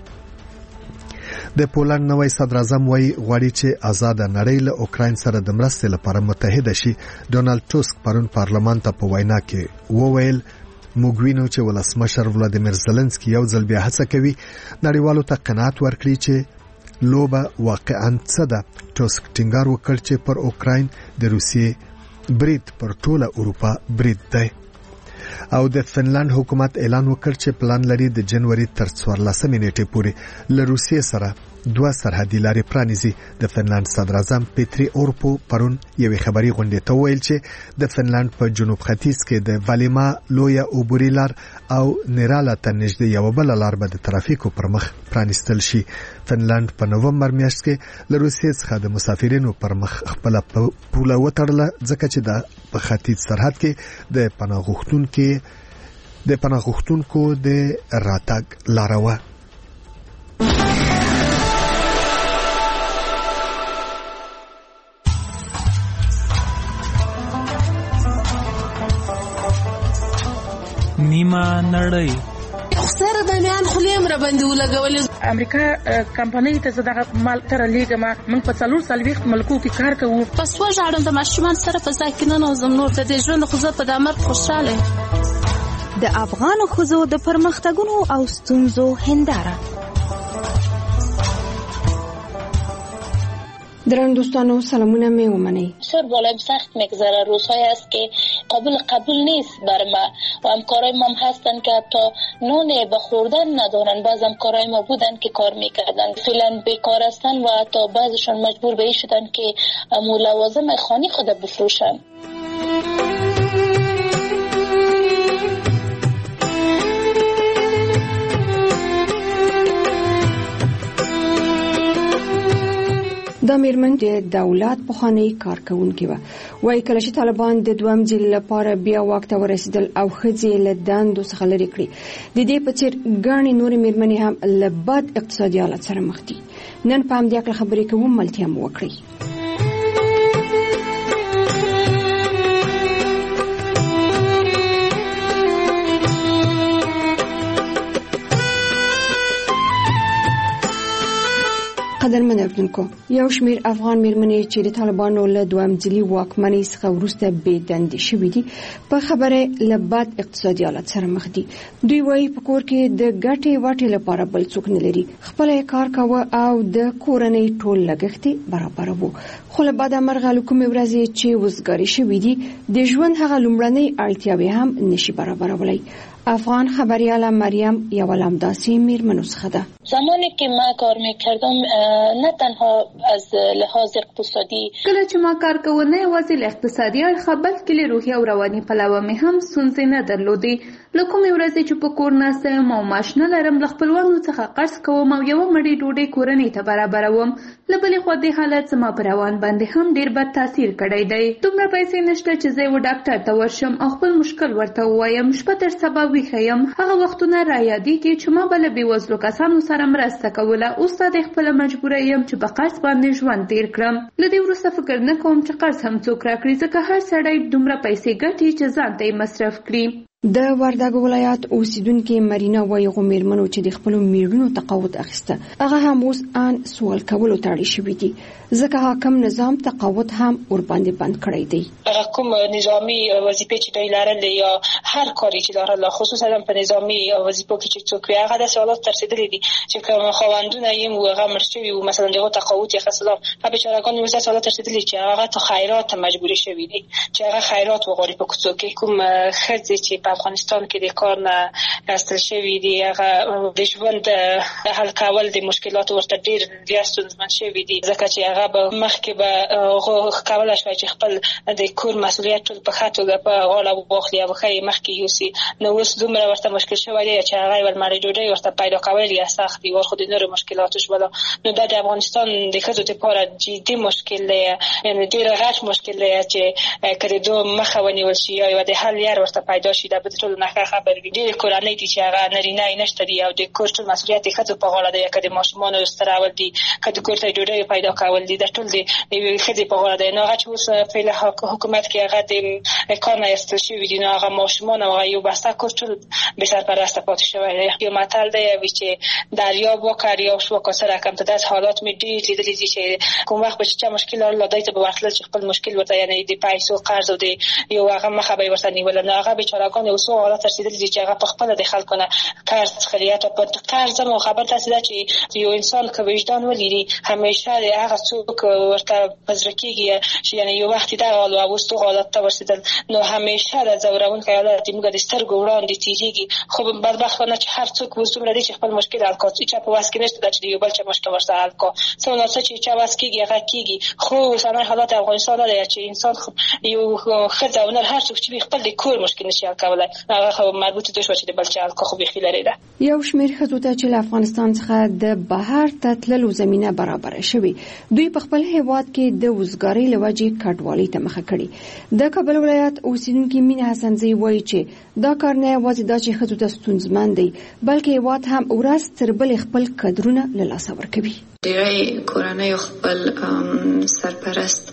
د پولند نوی صدر اعظم وايي غواړي چې آزاد نړۍ له اوکراین سره د مرستې لپاره متحده شي. ډونالد ټوسک پرون پارلمان ته په وینا کې وویل موږ وینو چې ولسمشر ولادیمیر زيلنسکي یو ځل بیا هڅه کوي نړیوالو ته قناعت ورکړي چې لوبه واقعاً څه ده. ټوسک ټینګار وکړ چې پر اوکراین د روسیې برید پر ټوله اروپا برید دی. او د فنلند حکومت اعلان وکړ چې پلان لري د جنوري تر 14 نیټې پورې له روسیې سره 2 سرحدي لارې پرانیزي. د فنلند صدر اعظم پیتری اورپو پرون یوې خبري غونډې ته ویل چې د فنلند په جنوب ختیځ کې د والیما لویا اوبوري لار او نیرالا ته نږدې یو بل لار به د ترافیکو پر مخ پرانیستل شي. فنلند په نوومبر میاشت کې له روسیې څخه د مسافرینو پر مخ خپل پوله وتړله ځکه چې د په ختیځ سرحد کې د پناه غوښتونکو د راتګ لار و. نیمه نړۍ سره د میان خلیم را باندې ولګولې. امریکا کمپنۍ ته زداغه مال تر لیګما من په 440 ملکو کې کار کوو. پس وژاړم د ماشومان سره په ځای کې نه نوزم نور د ژوند خو زه په دامر خوشاله. د افغان خزو د پرمختګونو او ستونزو هنداره. درنو دوستانو سلامونه می ومنی. بسیار بالایم سخت میگذره، روزهایی است که قبول نیست بر ما و همکارای ما هستن که حتی نون به خوردن ندارن. بعض همکارای ما بودن که کار میکردن فعلا بیکار هستن و حتی بعضشان مجبور به این شدن که لوازم خانه خود بفروشن. دا میرمن د دولت پخوانی کارکونکې وه. وایي کله چې طالبان د دویم ځل لپاره بیا واک ته ورسېدل او ښځې له دندو څخه لرې کړې، د دې په څېر ګڼې نورې میرمنې هم له بد اقتصادي حالت سره مخ دي. نن په همدې هکله خبرې کوو، ملتیا مو وکړئ. قدرمن اوریدونکو، یو شمیر افغان میرمنې چې د طالبانو له دویم ځلي واکمنۍ څخه وروسته بې دندې شوي دي په خبره له بد اقتصادي حالت سره مخ دي. دوی وایي په کور کې د ګټې وټې لپاره بل څوک نه لري، خپله کار کوه او د کورنۍ ټول لګښت برابروه. خو له بده مرغه له کومې ورځې چې وزګارې شوي دي د ژوند هغه لومړنۍ اړتیاوې هم نشي برابرولی. افغان خبریاله مریم یو لامداسي میرمنو څخه ده. زمانی که ما کار میکردم نه تنها از لحاظ اقتصادی، کله چې ما کار کوم نه یوازې له اقتصادي اړخه بلکې له روحي او رواني پلوه مې هم ستونزې نه درلودې. له کومې ورځې چې په کور ناسته یم او معاش نه لرم، له خپلوانو څخه قرض کوم او یوه مړۍ ډوډۍ کورنۍ ته برابروم. له بلې خوا دې حالت زما په روان باندې هم ډېر بد تاثیر کړی دی. دومره پیسې نشته چې زه یوه ډاکټر ته ورشم او خپل مشکل ورته ووایم. شپه تر سبا ویښه یم. هغه وختونه رایادېږي چې ما به له بېوزلو کسانو سره مرسته کوله. اوس دا د خپله مجبوره یم چې په قرض باندې ژوند تېر کړم. له دې وروسته فکر نه کوم چې قرض هم څوک راکړي، ځکه هر سړی دومره پیسې ګټي چې ځان ته یې مصرف کړي. د وردګو ولایت اوسیدونکې مرینا وایي غو میرمنو چې د خپلو میړونو تقاعد اخیسته هغه هم اوس ان سوال کولو ته اړ شوي دي، ځکه حاکم نظام تقاعد هم ورباندې بند کړی دی. هغه کوم نظامی وظیفې چې دوی لرلې یا هر کاری چې لرله، خصوصا په نظامی وظیفو کې چې څوک وي، هغه د سوالات تر رسیدلې دي چې کوم خواندونه یې هغه مړ شوي وو، مثلا دغه تقاعد یې خاصه په بیچارهګان یې وسه سوالات رسیدلې چې هغه ته خیرات مجبور شوي دي چې هغه خیرات وغواړي په کوڅو کې. کوم خځې چې په افغانستان کې د کار نه راستل شوي دي، هغه د ژوند حل کول د مشکلاتو ورته ډېر زیات ستونزمن شوي دي، ځکه چې هغه به مخکې به کولی شوی چې خپل د کور مسؤلیت ټول په ښه توګه په غاړه واخلي او ښه یې مخکې یوسي. نو اوس دومره ورته مشکل شوی دی چې هغه یوه مړۍ ډوډۍ ورته پیدا کول یې سخت دي، خو د نورو مشکلاتو شوله. نو دا د افغانستان د ښځو دپاره جدي مشکل دی، یعنې ډېر غټ مشکل دی چې که د دو مخه ونیول شي یا یوه د حل لار ورته پیدا شي، دا به د ټولو نه ښه خبر وي. ډېرې کورنۍ دي چې هغه نرینه یې نشته دي او د کور ټول مسؤلیت د ښځو په غاړه دی، که د ماشومانو سترول دي، که د کور ته ډوډۍ پیدا کول دي، دا ټول د یوې ښځې په غاړه دی. نو هغه چې اوس فعلا حکومت کې هغه د کار نه ایستل شوي دي، نو هغه ماشومان او هغه یو بسته کور ټول بې سرپرسته پاتې شوی دی. یو متل دی وایي چې دریاب وکړ یا شو که سره کم ته داسې حالات مې ډېر لیدلي دي چې کوم وخت به چې چا مشکل لرله دوی ته به ورتلل چې خپل مشکل ورته، یعنې د پیسو قرض او د یو هغه مخه به یې ورته نیوله. نو هغه بیچارهګان اوس حالات رسېدلي دي چې هغه په خپله د خلکو نه قرض څخه یا په قرض هم خبر داسې ده چې یو انسان که وجدان ولري همیشه د هغه څوک ورته په زړه کېږي چې یعنې یو وخت دغه حال او اوس دغه حالت ته ورسېدل، نو همیشه د ځورونکی حالت زموږ د سترګو وړاندې تېرېږي. خو بدبختانه چې هر څوک اوس دومره دی چې خپل مشکل حل کړي، چا په وس کې نشته ده چې د یو بل چا مشکل ورسره حل کړي. څه نه څه چې چا وس کېږي هغه کېږي. خو اوسنی حالات افغانستان دا دی چې انسان یو ښځه او نر هر څوک چې وي خپل د کور مشکل نشي حل کولی، هغه خو مربوط دی شو چې د بل چا حل کړي، خو بیخي لرې ده. یو شمیر ښځو ته چې له افغانستان څخه د بهر ته تللو زمینه برابره شوې، دوی په خپل هیواد کې د وزګارۍ له وجې کډوالۍ ته مخه کړې. د کابل ولایت اوسیدونکې مینه حسنزۍ وایي چې دا کار نه یوازې دا چې ښځو ته ستونزمن دی، بلکې هیواد هم ورځ تر بلې خپل کدرونه له لاسه ورکوي. ډېری کورنۍ خپل سرپرست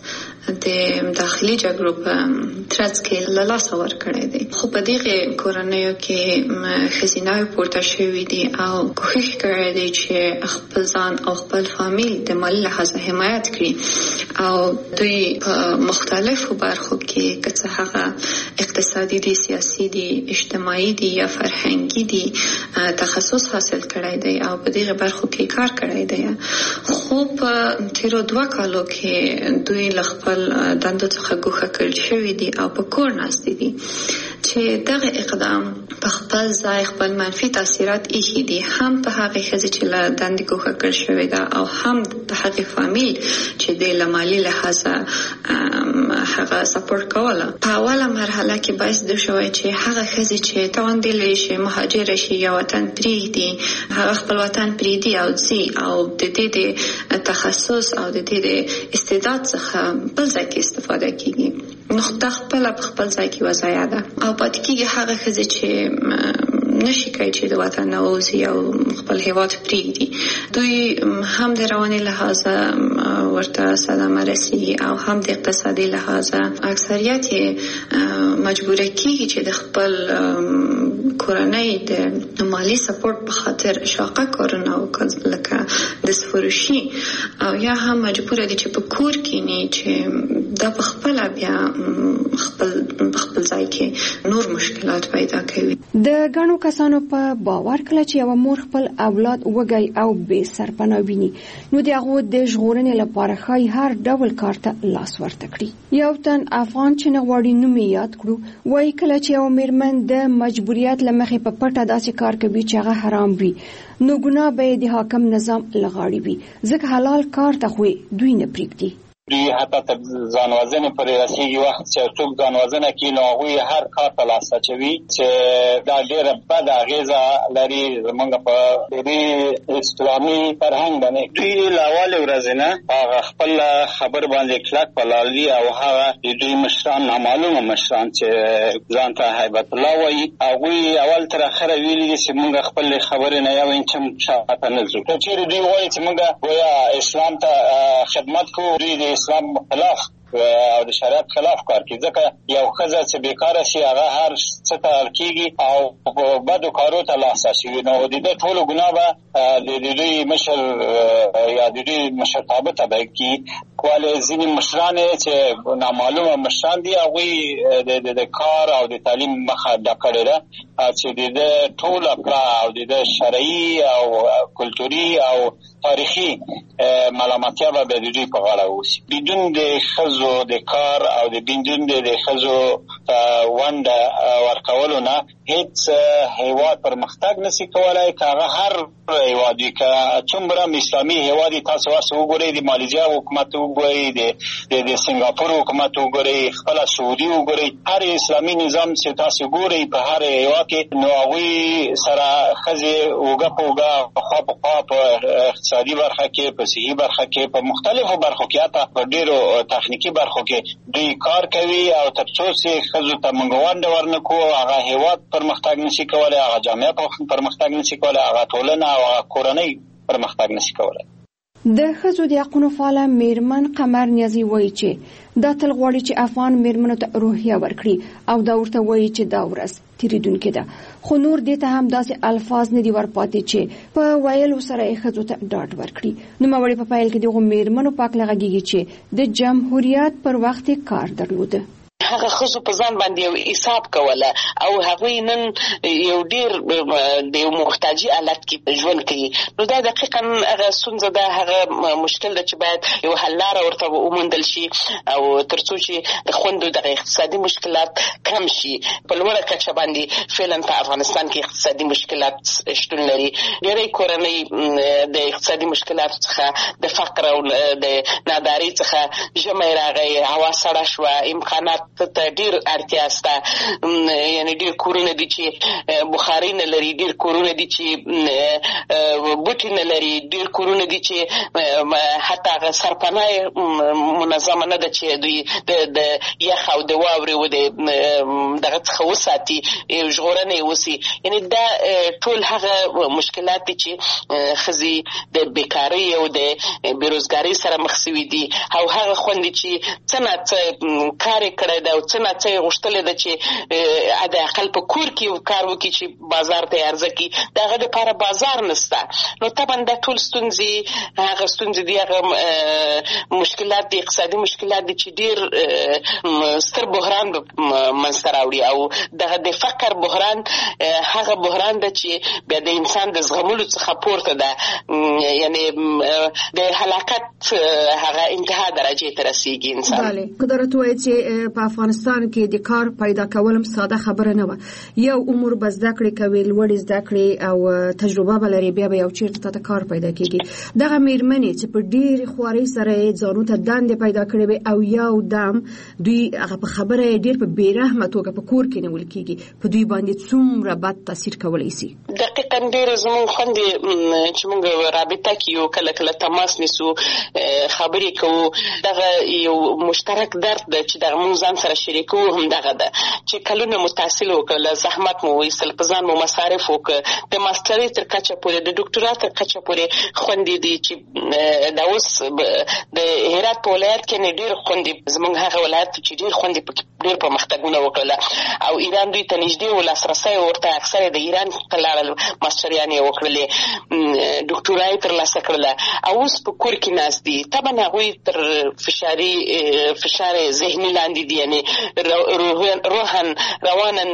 د داخلي جګړو په ترڅ کې له لاسه ورکړی دی. خو په دغه کورنیو کې ښځیناوې پورته شوي دي او کوښښ کړی دی چې خپل ځان او خپل فامیل د مالي لحاظه حمایت کړي او دوی په مختلفو برخو کې که څه هغه اقتصادي دي، سیاسي دي، اجتماعي دي یا فرهنګي دي تخصص حاصل کړی دی او په دغه برخو کې کار کړی دی. خو په تیرو 2 کالو کې دوی له خپل دندو څخه ګوښه کړل شوي دي او په کور ناست دي چې دغه اقدام په خپل ځای خپل منفي تاثیرات ایښي دي، هم په هغه ښځې چې له دندې ګوښه کړل شوې ده او هم په هغه فامیل چې د مالي لحاظه هغه سپورټ کوله. په اوله مرحله کې باعث د شوی چې هغه ښځې چې توانیدلی شي مهاجر شي یا وطن پرېږدي، هغه خپل وطن پرېږدي او ځي او د دې د تخصص او د دې د استعداد څخه بل ځای کې استفاده کیږي. نو دا خپل ځای کې وضعیت ده او پاتې کېږي هغه ښځې چې نشي کوي چې د وطن نه ووځي او خپل هیواد پرېږدي. دوی هم د رواني لحاظه ورته صدمه رسېږي او هم د اقتصادي لحاظه اکثریت مجبوره کېږي چې د خپل کورنۍ د مالي سپورټ په خاطر شاقه کارونه وکړي لکه د فروشي او یا هم مجبوره دي چې په کور کېني چې دا په خپل بیا خپل ځای کې نور مشکلات پیدا کوي. د غنو کسانو په باور کله چې یو مور خپل اولاد وګي او به سرپناه ویني نو دغه د ژغورنې لپاره خای هر ډول کار ته لاس ورته کړی. یو تن افغان چې نغواړي نوم یاد کړو وای کله چې یو میرمن د مجبوریت لمخې په پټه داسې کار کوي چې هغه حرام وي نو ګناه به د حاکم نظام لغاړي وي، ځکه حلال کار ته خو دوی نه پریږدي. دوی حتی تر ځانوژنې پورې رسېږي. وخت چې څوک ځانوژنه کوي نو هغوی هر کار ته لاس اچوي چې دا ډېره بده اغېزه لري زموږ په ډېرې اسلامي فرهنګ باندې. دوی له اولې ورځې نه هغه خپل خبر باندې کلک ولاړ دي او هغه د دوی مشران نامعلومه مشران چې ځان ته هیبت الله وایي هغوی اول تر اخره ویلي دي چې موږ خپل خبرې نه یو انچ شاته نه ځو. که چېرې دوی وایي چې موږ گویا اسلام ته خدمت کوو، دوی د اسلام خلاف او د شریعت خلاف کار کوي، ځکه یو ښځه چې بیکاره شي هغه هر څه ته اړ کېږي او په بدو کارو ته لاس اچوي. نو د دې ټولو ګناه به د دوی مشر یا د دوی مشرتابه تبع کړي. ولې ځینې مشران چې نامعلومه مشران دي هغوی د کار او د تعلیم مخه ډک کړې ده چې د دې ټوله کړه او د دې شرعي او کلتوري او تاریخي ملامتیا به د دوی په غاړه اوسي. بدون د ښځو د کار او د بدون د ښځو ونډه ورکولو نه هیڅ هیواد پرمختګ نشي کولای. که هغه هر هیواد وي، که څومره اسلامي هیواد وي، تاسو وګورئ د مالیزیا حکومت وګورئ، د سنګاپور حکومت وګورئ، خپله سعودي وګورئ، هر اسلامي نظام چې تاسو ګورئ په هر هیواد کې نو هغوی سره ښځې اوږه په اوږه خوا په خوا په اقتصادي برخه کې، په صحي برخه کې، په مختلفو برخو کې، حتی په ډېرو تخنیکي برخو کې دوی کار کوي او تر څو چې ښځو ته موږ ونډه ورنکړو هغه هیواد پرمختګ نشي کولای، هغه جامعه پرمختګ نشي کولای، هغه ټولنه او هغه کورنۍ پرمختګ نشي کولای. د ښځو د حقونو فعاله میرمن قمر نیازي وایي چې دا تل غواړي چې افغان میرمنو ته روحیه ورکړي او دا ورته وایي چې دا ورځ تیریدونکې ده، خو نور دې ته هم داسې الفاظ نه دي ورپاتې چې په ویلو سره یې ښځو ته ډاډ ورکړي. نوموړې په پیل کې دغو میرمنو پاک لغږیږي چې د جمهوریت پر وخت کار درلوده. هغه ښځو په ځان باندې یو حساب کوله او هغوی نن یو ډېر د یو محتاجي حالت کې ژوند کوي. نو دا دقیقا هغه ستونزه ده، هغه مشکل ده چې باید یو حل لاره ورته وموندل شي او تر څو چې د خویندو دغه اقتصادي مشکلات کم شي. په لوړه کچه باندې فعلا په افغانستان کې اقتصادي مشکلات شتون لري. ډېری کورنۍ د اقتصادي مشکلاتو څخه د فقر او د نادارۍ څخه ژمی راغی، هوا سړه شوه، امکانات ته ډیر اړتیا سته، یعنی ډیر کورونه دي چې بخاري نه لري، ډیر کورونه دي چې بوټي نه لري، ډیر کورونه دي چې حتی هغه سرپناه منظمه نه ده چې دوی د یخ او د واورې و د دغه څخه وساتي، ژغورنه یې وسي. یعنی دا ټول هغه مشکلات دي چې ښځې د بیکارۍ او د بېروزګارۍ سره مخ سوي دي، او هغه خوندې چې څه نه څه کار یې کړی دی او څه نه څه یې غوښتلی ده چې حد اقل په کور کې کار وکړي چې بازار ته یې عرضه کړي، د هغه دپاره بازار نشته. نو طبعا دا ټول ستونزې هغه ستونزې دي، هغه مشکلات دي، اقتصادي مشکلات دي چې ډېر ستر بحران به منځته راوړي. او دغه د فقر بحران هغه بحران ده چې بیا د انسان د زغملو څخه پورته ده، یعنی د هلاکت هغه انتها درجې ته رسیږي انسان. بله، قدرت وایي چې په افغانستان کې د کار پیدا کول ساده خبره نه وه. یو عمر به زده کړې کوي، لوړې زده کړې او تجربه به لري، بیا به یو چېرته ته کار پیدا کېږي. دغه مېرمنې چې په ډېرې خوارۍ سره یې ځانو ته دندې پیدا کړې وي او یو دم دوی هغه په خبره یې ډېر په بېرحمه توګه په کور کې نیول کېږي، په دوی باندې څومره بد تاثیر کولی شي؟ دقیقا ډېر زموږ خوندې چې موږ رابطه کې یو کله کله تماس نیسو، خبرې کوو، دغه یو مشترک درد ده چې دغه موږ ځان سره شریکوو هم دغه ده چې کلونه مو تحصیل وکړل، زحمت مو وایستل، په ځان مو مصارف وکړه، د ماسټرۍ تر کچه پورې، د ډاکټرا تر کچه پورې خوندې دي چې دا اوس د هرات په ولایت کې نه ډېر خوندې، زموږ هغه ولایت چې ډېر خوندې پکې ډېر پرمختګونه وکړله او ایران دوی ته نږدې و، لاسرسی ورته اکثره د ایران ته لاړل، ماسټریانې یې وکړلې، ډاکټورا یې ترلاسه کړله او اوس په کور کې ناست دي. طبعا هغوی تر فشار ذهني لاندې دي، یعنې روحن روانن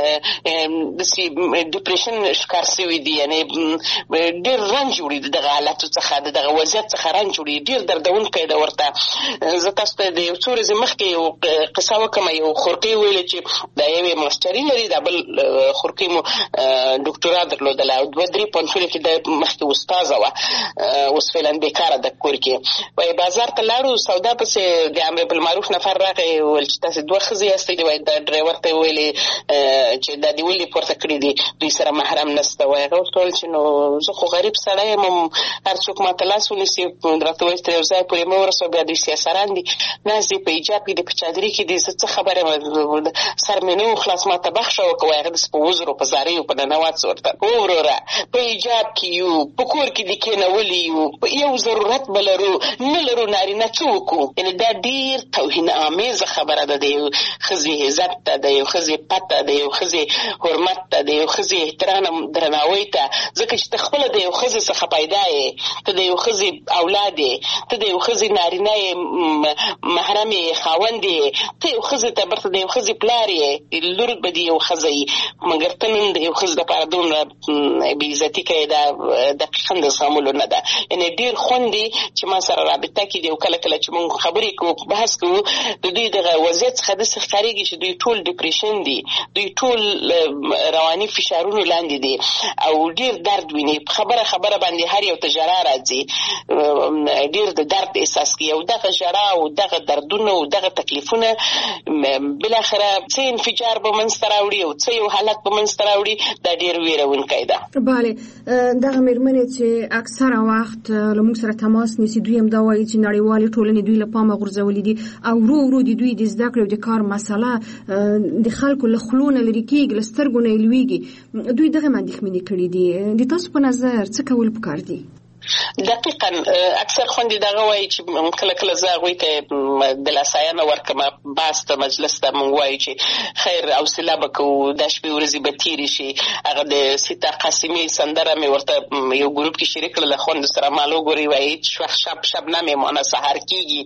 داسې ډیپریشن ښکار سوي دي، یعنې ډېر رنج وړي د دغه حالاتو څخه، د دغه وضعیت څخه رنج وړي، ډېر دردونکی ده ورته. زه تاسو ته د یو څو ورځې مخکې یو قصه وکړم، یو خورکۍ ویلې چې دا یوې ماسټري لري، دا بل خورکۍ مو ډاکټورا درلودله او 2-3 پوهنتونو کې د مخکې استاذه وه، اوس فعلا بیکاره ده کور کې. وایي بازار ته لاړو، سودا پسې د امر بالمعروف نفر راغی، ویل چې تاسې 2 ښځې یاستئ، وایي دا ډرایور ته یې ویلې چې دا دې ولې پورته کړي دي، دوی سره محرم نشته. وایي هغه ورته ویل چې نو زه خو غریب سړی یم، هر څوک ماته لاس ونیسي، راته وایي تر یو ځای پورې مه ورسوه، بیا دوی سیاسران دي، ناست دي په ایجاب کې دي، په چادري کې دي، زه څه خبره سر مې نه و خلاص، ماته بخښه وکړه. وایي هغه داسې په وزرو په زاریو په ننوات ورته وروره په ایجاب کې یو، په کور کې دې کېنولي یو، یو ضرورت به لرو نه لرو، نارینه څه وکړو؟ یعنې دا ډېر توهین آمیزه خبره ده، د یو ښځې عزت ته، د یو ښځې پته، د یو ښځې حرمت ته، د یو ښځې احترام درناوی ته، ځکه چې ته خپله د یو ښځې څخه پیدا یې، ته د یو ښځې اولاد یې، ته د یو ښځې نارینه یې، محرم یې، خاوند یې، ته یو ښځې ته برته د یو ښځې پلار یې، لور به د یو ښځه یې، مګر ته نن د یو ښځې دپاره دومره بې عزتي کوې، دا دقیقا د زغملو نه ده. یعنې ډېر خوند دی چې ما سره رابطه کې دی او کله کله چې موږ خبرې کوو، بحث کوو، د دوی دغه وضعیت څخه داسې ښکارېږي چې دوی ټول ډیپریشن دي، دوی ټول رواني فشارونو لاندې دي او ډېر درد ویني، خبره باندې هر یو ته ژړا راځي، ډېر د درد احساس کوي او دغه ژړا او دغه دردونه او دغه تکلیفونه بالاخره څه انفجار به منځته راوړي او څه یو حالت به منځته راوړي، دا ډېر ویرونکی ده. بله، دغه مېرمنې چې اکثره وخت له موږ سره تماس نیسي، دوی هم دا وایي چې نړیوالې ټولنې دوی له پامه غورځولي دي او ورو ورو د دوی د زده کړې او د کار مسله د خلکو له خولو نه لرې کېږي، له سترګو نه یې لوېږي. دوی دغه اندېښمنې کړي دي. د تاسو په نظر څه کول پکار دي؟ دقیقا اکثر خوندې دغه وایي چې کله کله زه هغوی ته دلاساینه ورکړم، بحث ته مجلس ته مونږ وایو چې خیر حوصله به کوو، دا شپې ورځې به تېرې شي. هغه د سیتا قاسمي سندره مې ورته یو ګروپ کې شریک کړله، خوندو سره مال وګورئ، وایي شبنم یې مانه سهار کېږي،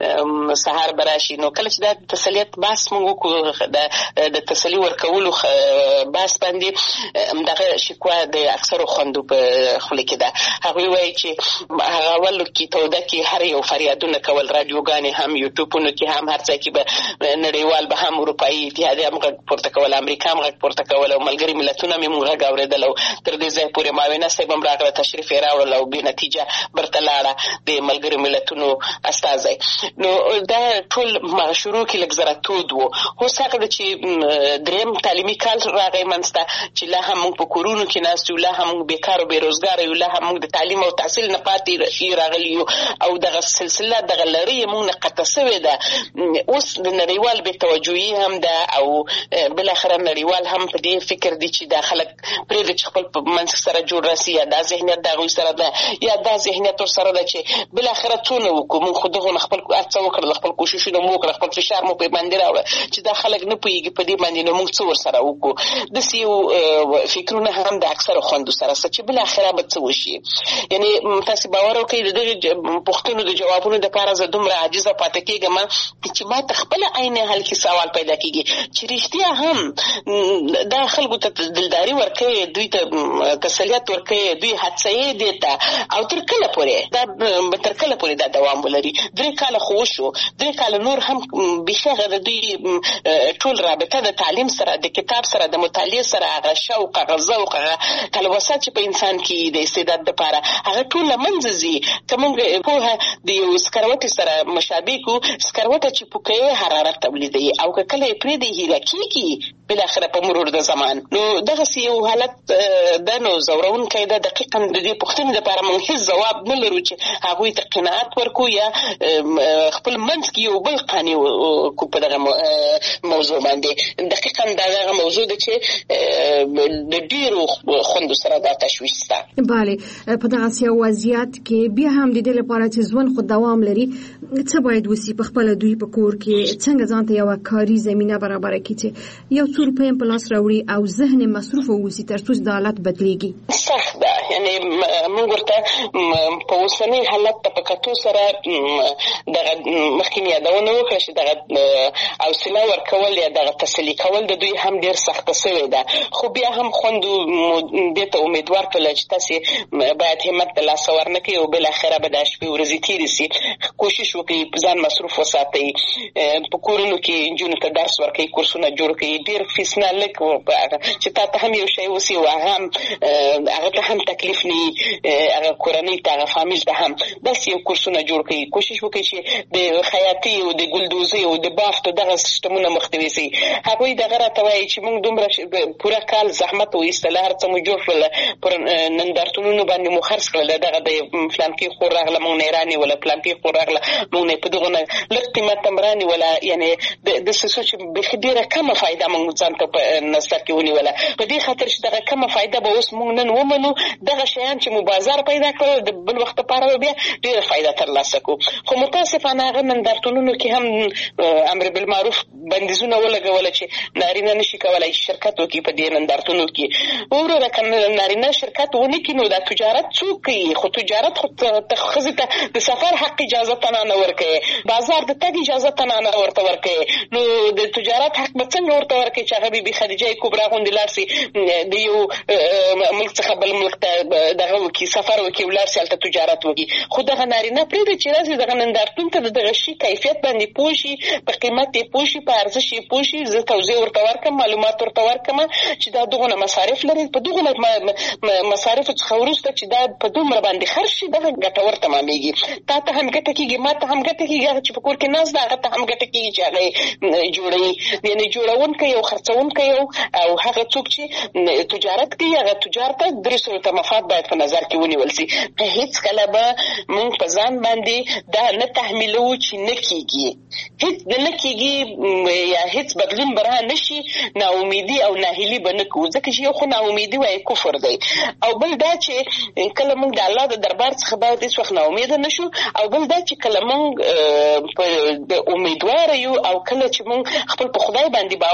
سهار به راشي. نو کله چې دا تسلیت بحث مونږ وکړو، د تسلي ورکولو بحث باندې دغه شکوه د اکثرو خوندو په خوله کې ده. هغوی وایي وایي چې هغه اول کې توده کې هر یو فریادونه کول، رادیوګانې هم یوټیوبونو کې هم هر ځای کې به نړیوال به هم اروپایي اتحادیه هم غږ پورته کول، امریکا هم غږ پورته کول او ملګري ملتونه هم موږ غږ اورېدل او تر دې ځایه پورې معاونه صاحب هم راغله، تشریف یې راوړل او بې نتیجه برته لاړه د ملګري ملتونو استازی. نو دا ټول شروع کې لږ زره تود و. اوس هغه ده چې درېیم تعلیمي کال راغی منځته چې لا هم موږ په کورونو کې ناست یو، لا هم موږ بېکار او بېروزګاره یو، لا هم موږ د تعلیم او تحصیل نه پاتې راغلي یو او دغه سلسله دغه لړۍ موږ نه قطع سوې ده. اوس د نړیوال بې توجهي هم ده او بالاخره نړیوال هم په دې فکر دي چې دا خلک پرېږده چې خپل په منځ سره جوړ راسي، یا دا ذهنیت د هغوی سره ده یا دا ذهنیت ورسره ده چې بالاخره څونه وکړو. موږ خو دغو نه خپل هڅه وکړله، خپل کوششونه مو وکړه، خپل فشار مو پرې باندې راوړه چې دا خلک نه پوهېږي په دې باندې، نو موږ څه ورسره وکړو. داسې یو فکرونه هم د اکثرو خویندو سره شته چې بالاخره به څه وشي. یعنې تاسې باور وکړئ د دغې پوښتنو د جوابونو دپاره زه دومره عاجزه پاتې کېږم چې ما ته خپله عین حال کې سوال پیدا کېږي چې رښتیا هم دا خلکو ته دلداري ورکوي، دوی ته تسلیت ورکوي، دوی هڅوي دې ته، او تر کله پورې دا دوام ولري؟ 3 کاله خو وشو، 3 کاله نور هم بیخي هغه د دوی ټول رابطه د تعلیم سره، د کتاب سره، د مطالعې سره، هغه شوق، هغه ذوق، هغه تلوسه چې په انسان کې د استعداد دپاره هغه ټول له منځه ځي. که موږ پوهه د یو سکروټې سره مشابه کړو، سکروټه چې پوکوي حرارت تولیدوي او که کله یې پرېږدي هیله کېږي بالاخره په مرور د زمان. نو دغسې یو حالت ده. نو ځورونکی ده. دقیقا د دې پوښتنې دپاره موږ هېڅ ځواب نه لرو چې هغوی ته قناعت ورکړو یا خپل منځ کې یو بل قانع کړو په دغه موضوع باندې. دقیقا دا دغه موضوع ده چې د ډېرو خویندو سره دا تشویش شته. بله، په دغسې یو وضعیت کې بیا هم د دې لپاره چې ژوند خو دوام لري، څه باید وسي؟ په خپله دوی په کور کې څنګه ځان ته یوه کاري زمینه برابره کړي چې یو څو روپۍ په لاس راوړي او ذهن مصروف واوسي تر څو د حالت بدلېږي؟ سخت ده. یعنې موږ ورته په اوسني حالت ته په کتو سره دغه مخکې مې یادونه وکړه چې دغه حوصله ورکول یا دغه تسلي کول د دوی هم ډېر سخته سوې ده. خو بیا هم خویندو دې ته امیدوار کړله چې تاسې باید همت د لاسه ورنکړئ او بالاخره به دا شپې ورځې تېرې سي. کوشش وکړئ ځان مصروف وساتئ، په کورونو کې نجونو ته درس ورکړئ، کورسونه جوړ کړئ، ډېر فیس نه لږ چې تا ته هم یو شی وسي او هغه ته هم تکلیف نه وي، هغه کورنۍ ته، هغه فامیل ته هم داسې یو کورسونه جوړ کړئ. کوشش وکړئ چې د خیاطۍ او د ګلدوزۍ او د بافت او دغه سیسټمونه مخنیوي سي. هغوی دغه راته وایي چې موږ دومره پوره کال زحمت وایستله، هر څه مو جوړ کړله، پر نندارتونونو باندې مو خرڅ کړله، دغه د فلانکي خور راغله موږ نه یې رانیوله، فلانکي خور راغله موږ نه یې په دغو نه لږ قیمت هم رانیوله. یعنې داسې څه چې بیخي ډېره کمه فایده موږ ځان ته په نظر کې ونیوله. په دې خاطر چې دغه کمه فایده به اوس موږ نن ومنو، دغه شیان چې مو بازار پیدا کړل د بل وخت لپاره به بیا ډېره فایده ترلاسه کړو. خو متاسفانه هغه نندارتونونو کې هم امر بالمعروف بندیزونه ولګوله چې نارینه نشي کولی شرکت وکړي په دې نندارتونو کې. وروره که نارینه شرکت ونه کړي نو دا تجارت څوک کوي؟ خو تجارت خو ښځې ته د سفر حق اجازه ته نه ورکوي، بازار د تګ اجازه ته نه ورته ورکوي. نو د تجارت حق به څنګه ورته ورکوي چې هغه بي خدیجه کبرا غوندې لاړ سي د یو ملک څخه بل ملک ته دغه وکړي، سفر وکړي، ولاړ سي هلته تجارت وکړي. خو دغه نارینه پرېږده چې راسي دغه نندارتون ته د دغه شي کیفیت باندې پوه شي، په قیمت یې پوه شي، په ارزش یې پوه شي، زه توضیح ورته ورکړم، معلومات ورته ورکړم چې دا دغونه مصارف لري، په دغونه مصارفو څخه وروسته چې دا په دومره باندې خرج شي دغه ګټور تمامېږي. تا ته هم ګټه کېږي، ما ته هم ګټه کېږي، هغه چې په کور کې ناست ده هغه ته هم ګټه کېږي چې هغه یې جوړوي. یعنې جوړونکی او خرڅونکی او هغه څوک چې تجارت کوي هغه تجار ته درې صورته مفاد باید په نظر کې ونیول سي. هېڅ کله به موږ په ځان باندې دا نه تحمیلوو چې نه کېږي، هېڅ نه کېږي یا هېڅ بدلون به را نه شي، ناامیدي او ناهیلي به نه کوو، ځکه چې یو خو ناامیدي وایي کفر دی، او بل دا چې کله موږ د الله د دربار څخه باید هېڅ وخت ناامیده نه شو، او بل دا چې کله موږ امیدواره یو او کله چې موږ خپل په خدای باندې باور لرو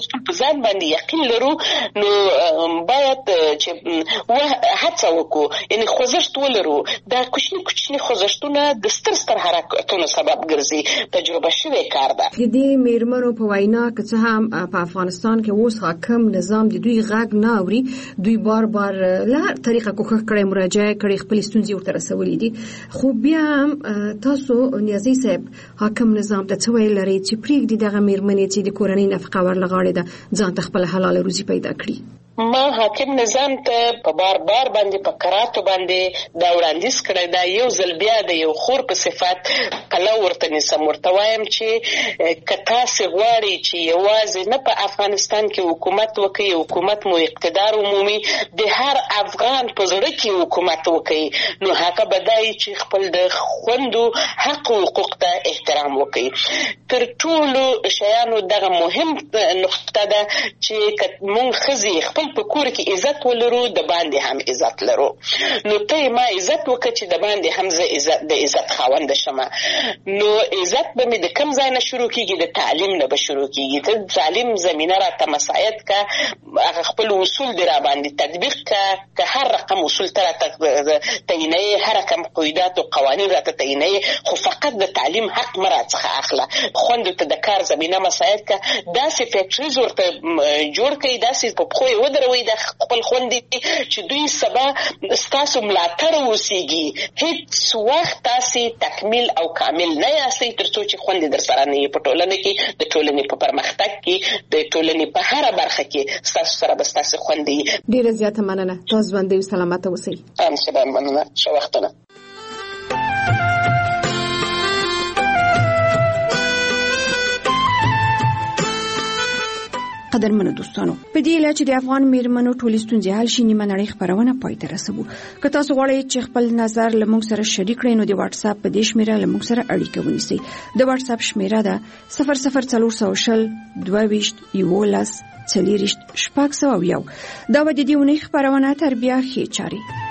اوس ټول په ځان باندې یقین لرو نو باید چې هڅه وکړو یعنی خوځښت ولرو. دا کوچني خوځښتونه د ستر حرکتونو سبب ګرځي. تجربه شوی کار ده. د دې میرمنو په وینا که څه هم په افغانستان کې اوس حاکم نظام د دوی غږ نه اوري، دوی بار له هر طریقه کوښښ کړی، مراجعه کړې، خپل ستونزې ورته رسولې دي، خو بیا هم تاسو نیازي صاحب حاکم نظام ته څه ویل لرئ چې پرېږدي دغه میرمنې چې د کورنۍ نفقه ورلغاړې ده ځان ته خپله حلاله روزي پیدا کړي؟ ما حاکم نظام ته په بار باندې په کراتو باندې دا وړاندیز کړی دا یو ځل بیا د یو خور په صفت کله ورته نسم ورته وایم چې که تاسې غواړئ چې یوازې نه په افغانستان کې حکومت وکړي، حکومت مو اقتدار عمومي د هر افغان په زړه کې حکومت وکړي، نو هغه به دا چې خپل د خوندو حق او حقوق ته احترام وکړي. تر ټولو شیانو دغه مهم نقطه ده چې موږ ښځې خپل په کور کې عزت ولرو، د باندې هم عزت لرو. نو ته ما عزت وکړه چې د باندې هم زه د عزت خاوند شم. نو عزت به مې د کم ځای نه شروع کیږي؟ د تعلیم نه به شروع کیږي. ته تعلیم زمینه راته مساعد کا، هغه خپل اصول دی را باندې تطبیق کا، که هر رقم اصول ته راته تعینوي، هر رقم قواعد او قوانین راته تعینوي، خو فقط د تعلیم حق مه راڅخه اخله. خوند ته د کار زمینه مساعد کا، داسې فیکټریز ورته جوړ کړئ، داسې په پښو ودروي د خپل خوندې چې دوی سبا ستاسو ملاتړ وسیږي. هیڅ وخت تاسې تکمیل او کامل نه یاستئ تر څو چې خوندې در سره نه وي. په ټولنه کې د ټولنې په پرمختګ کې د ټولنې په هره برخه کې ستاسو سره به ستاسو خوندې. ډېره زیاته مننه. تاسو ژوندي او سلامته اوسئ. سبا مننه. ښه وختونه. قدرمنو دوستانو، په دې اله چې د افغان میرمنو ټولې ستونزې حل شي، نیمه نړۍ خپرونه پای ته رسوو. که تاسو غواړئ چې خپل نظر له موږ سره شریک کړئ نو د واتس اپ په دې شمیره له موږ سره اړیکه ونیسئ. د واتس اپ شمیره ده 00420 22 11 40 601. دا به د دې اونۍ خپرونه تر بیا ښې چارې.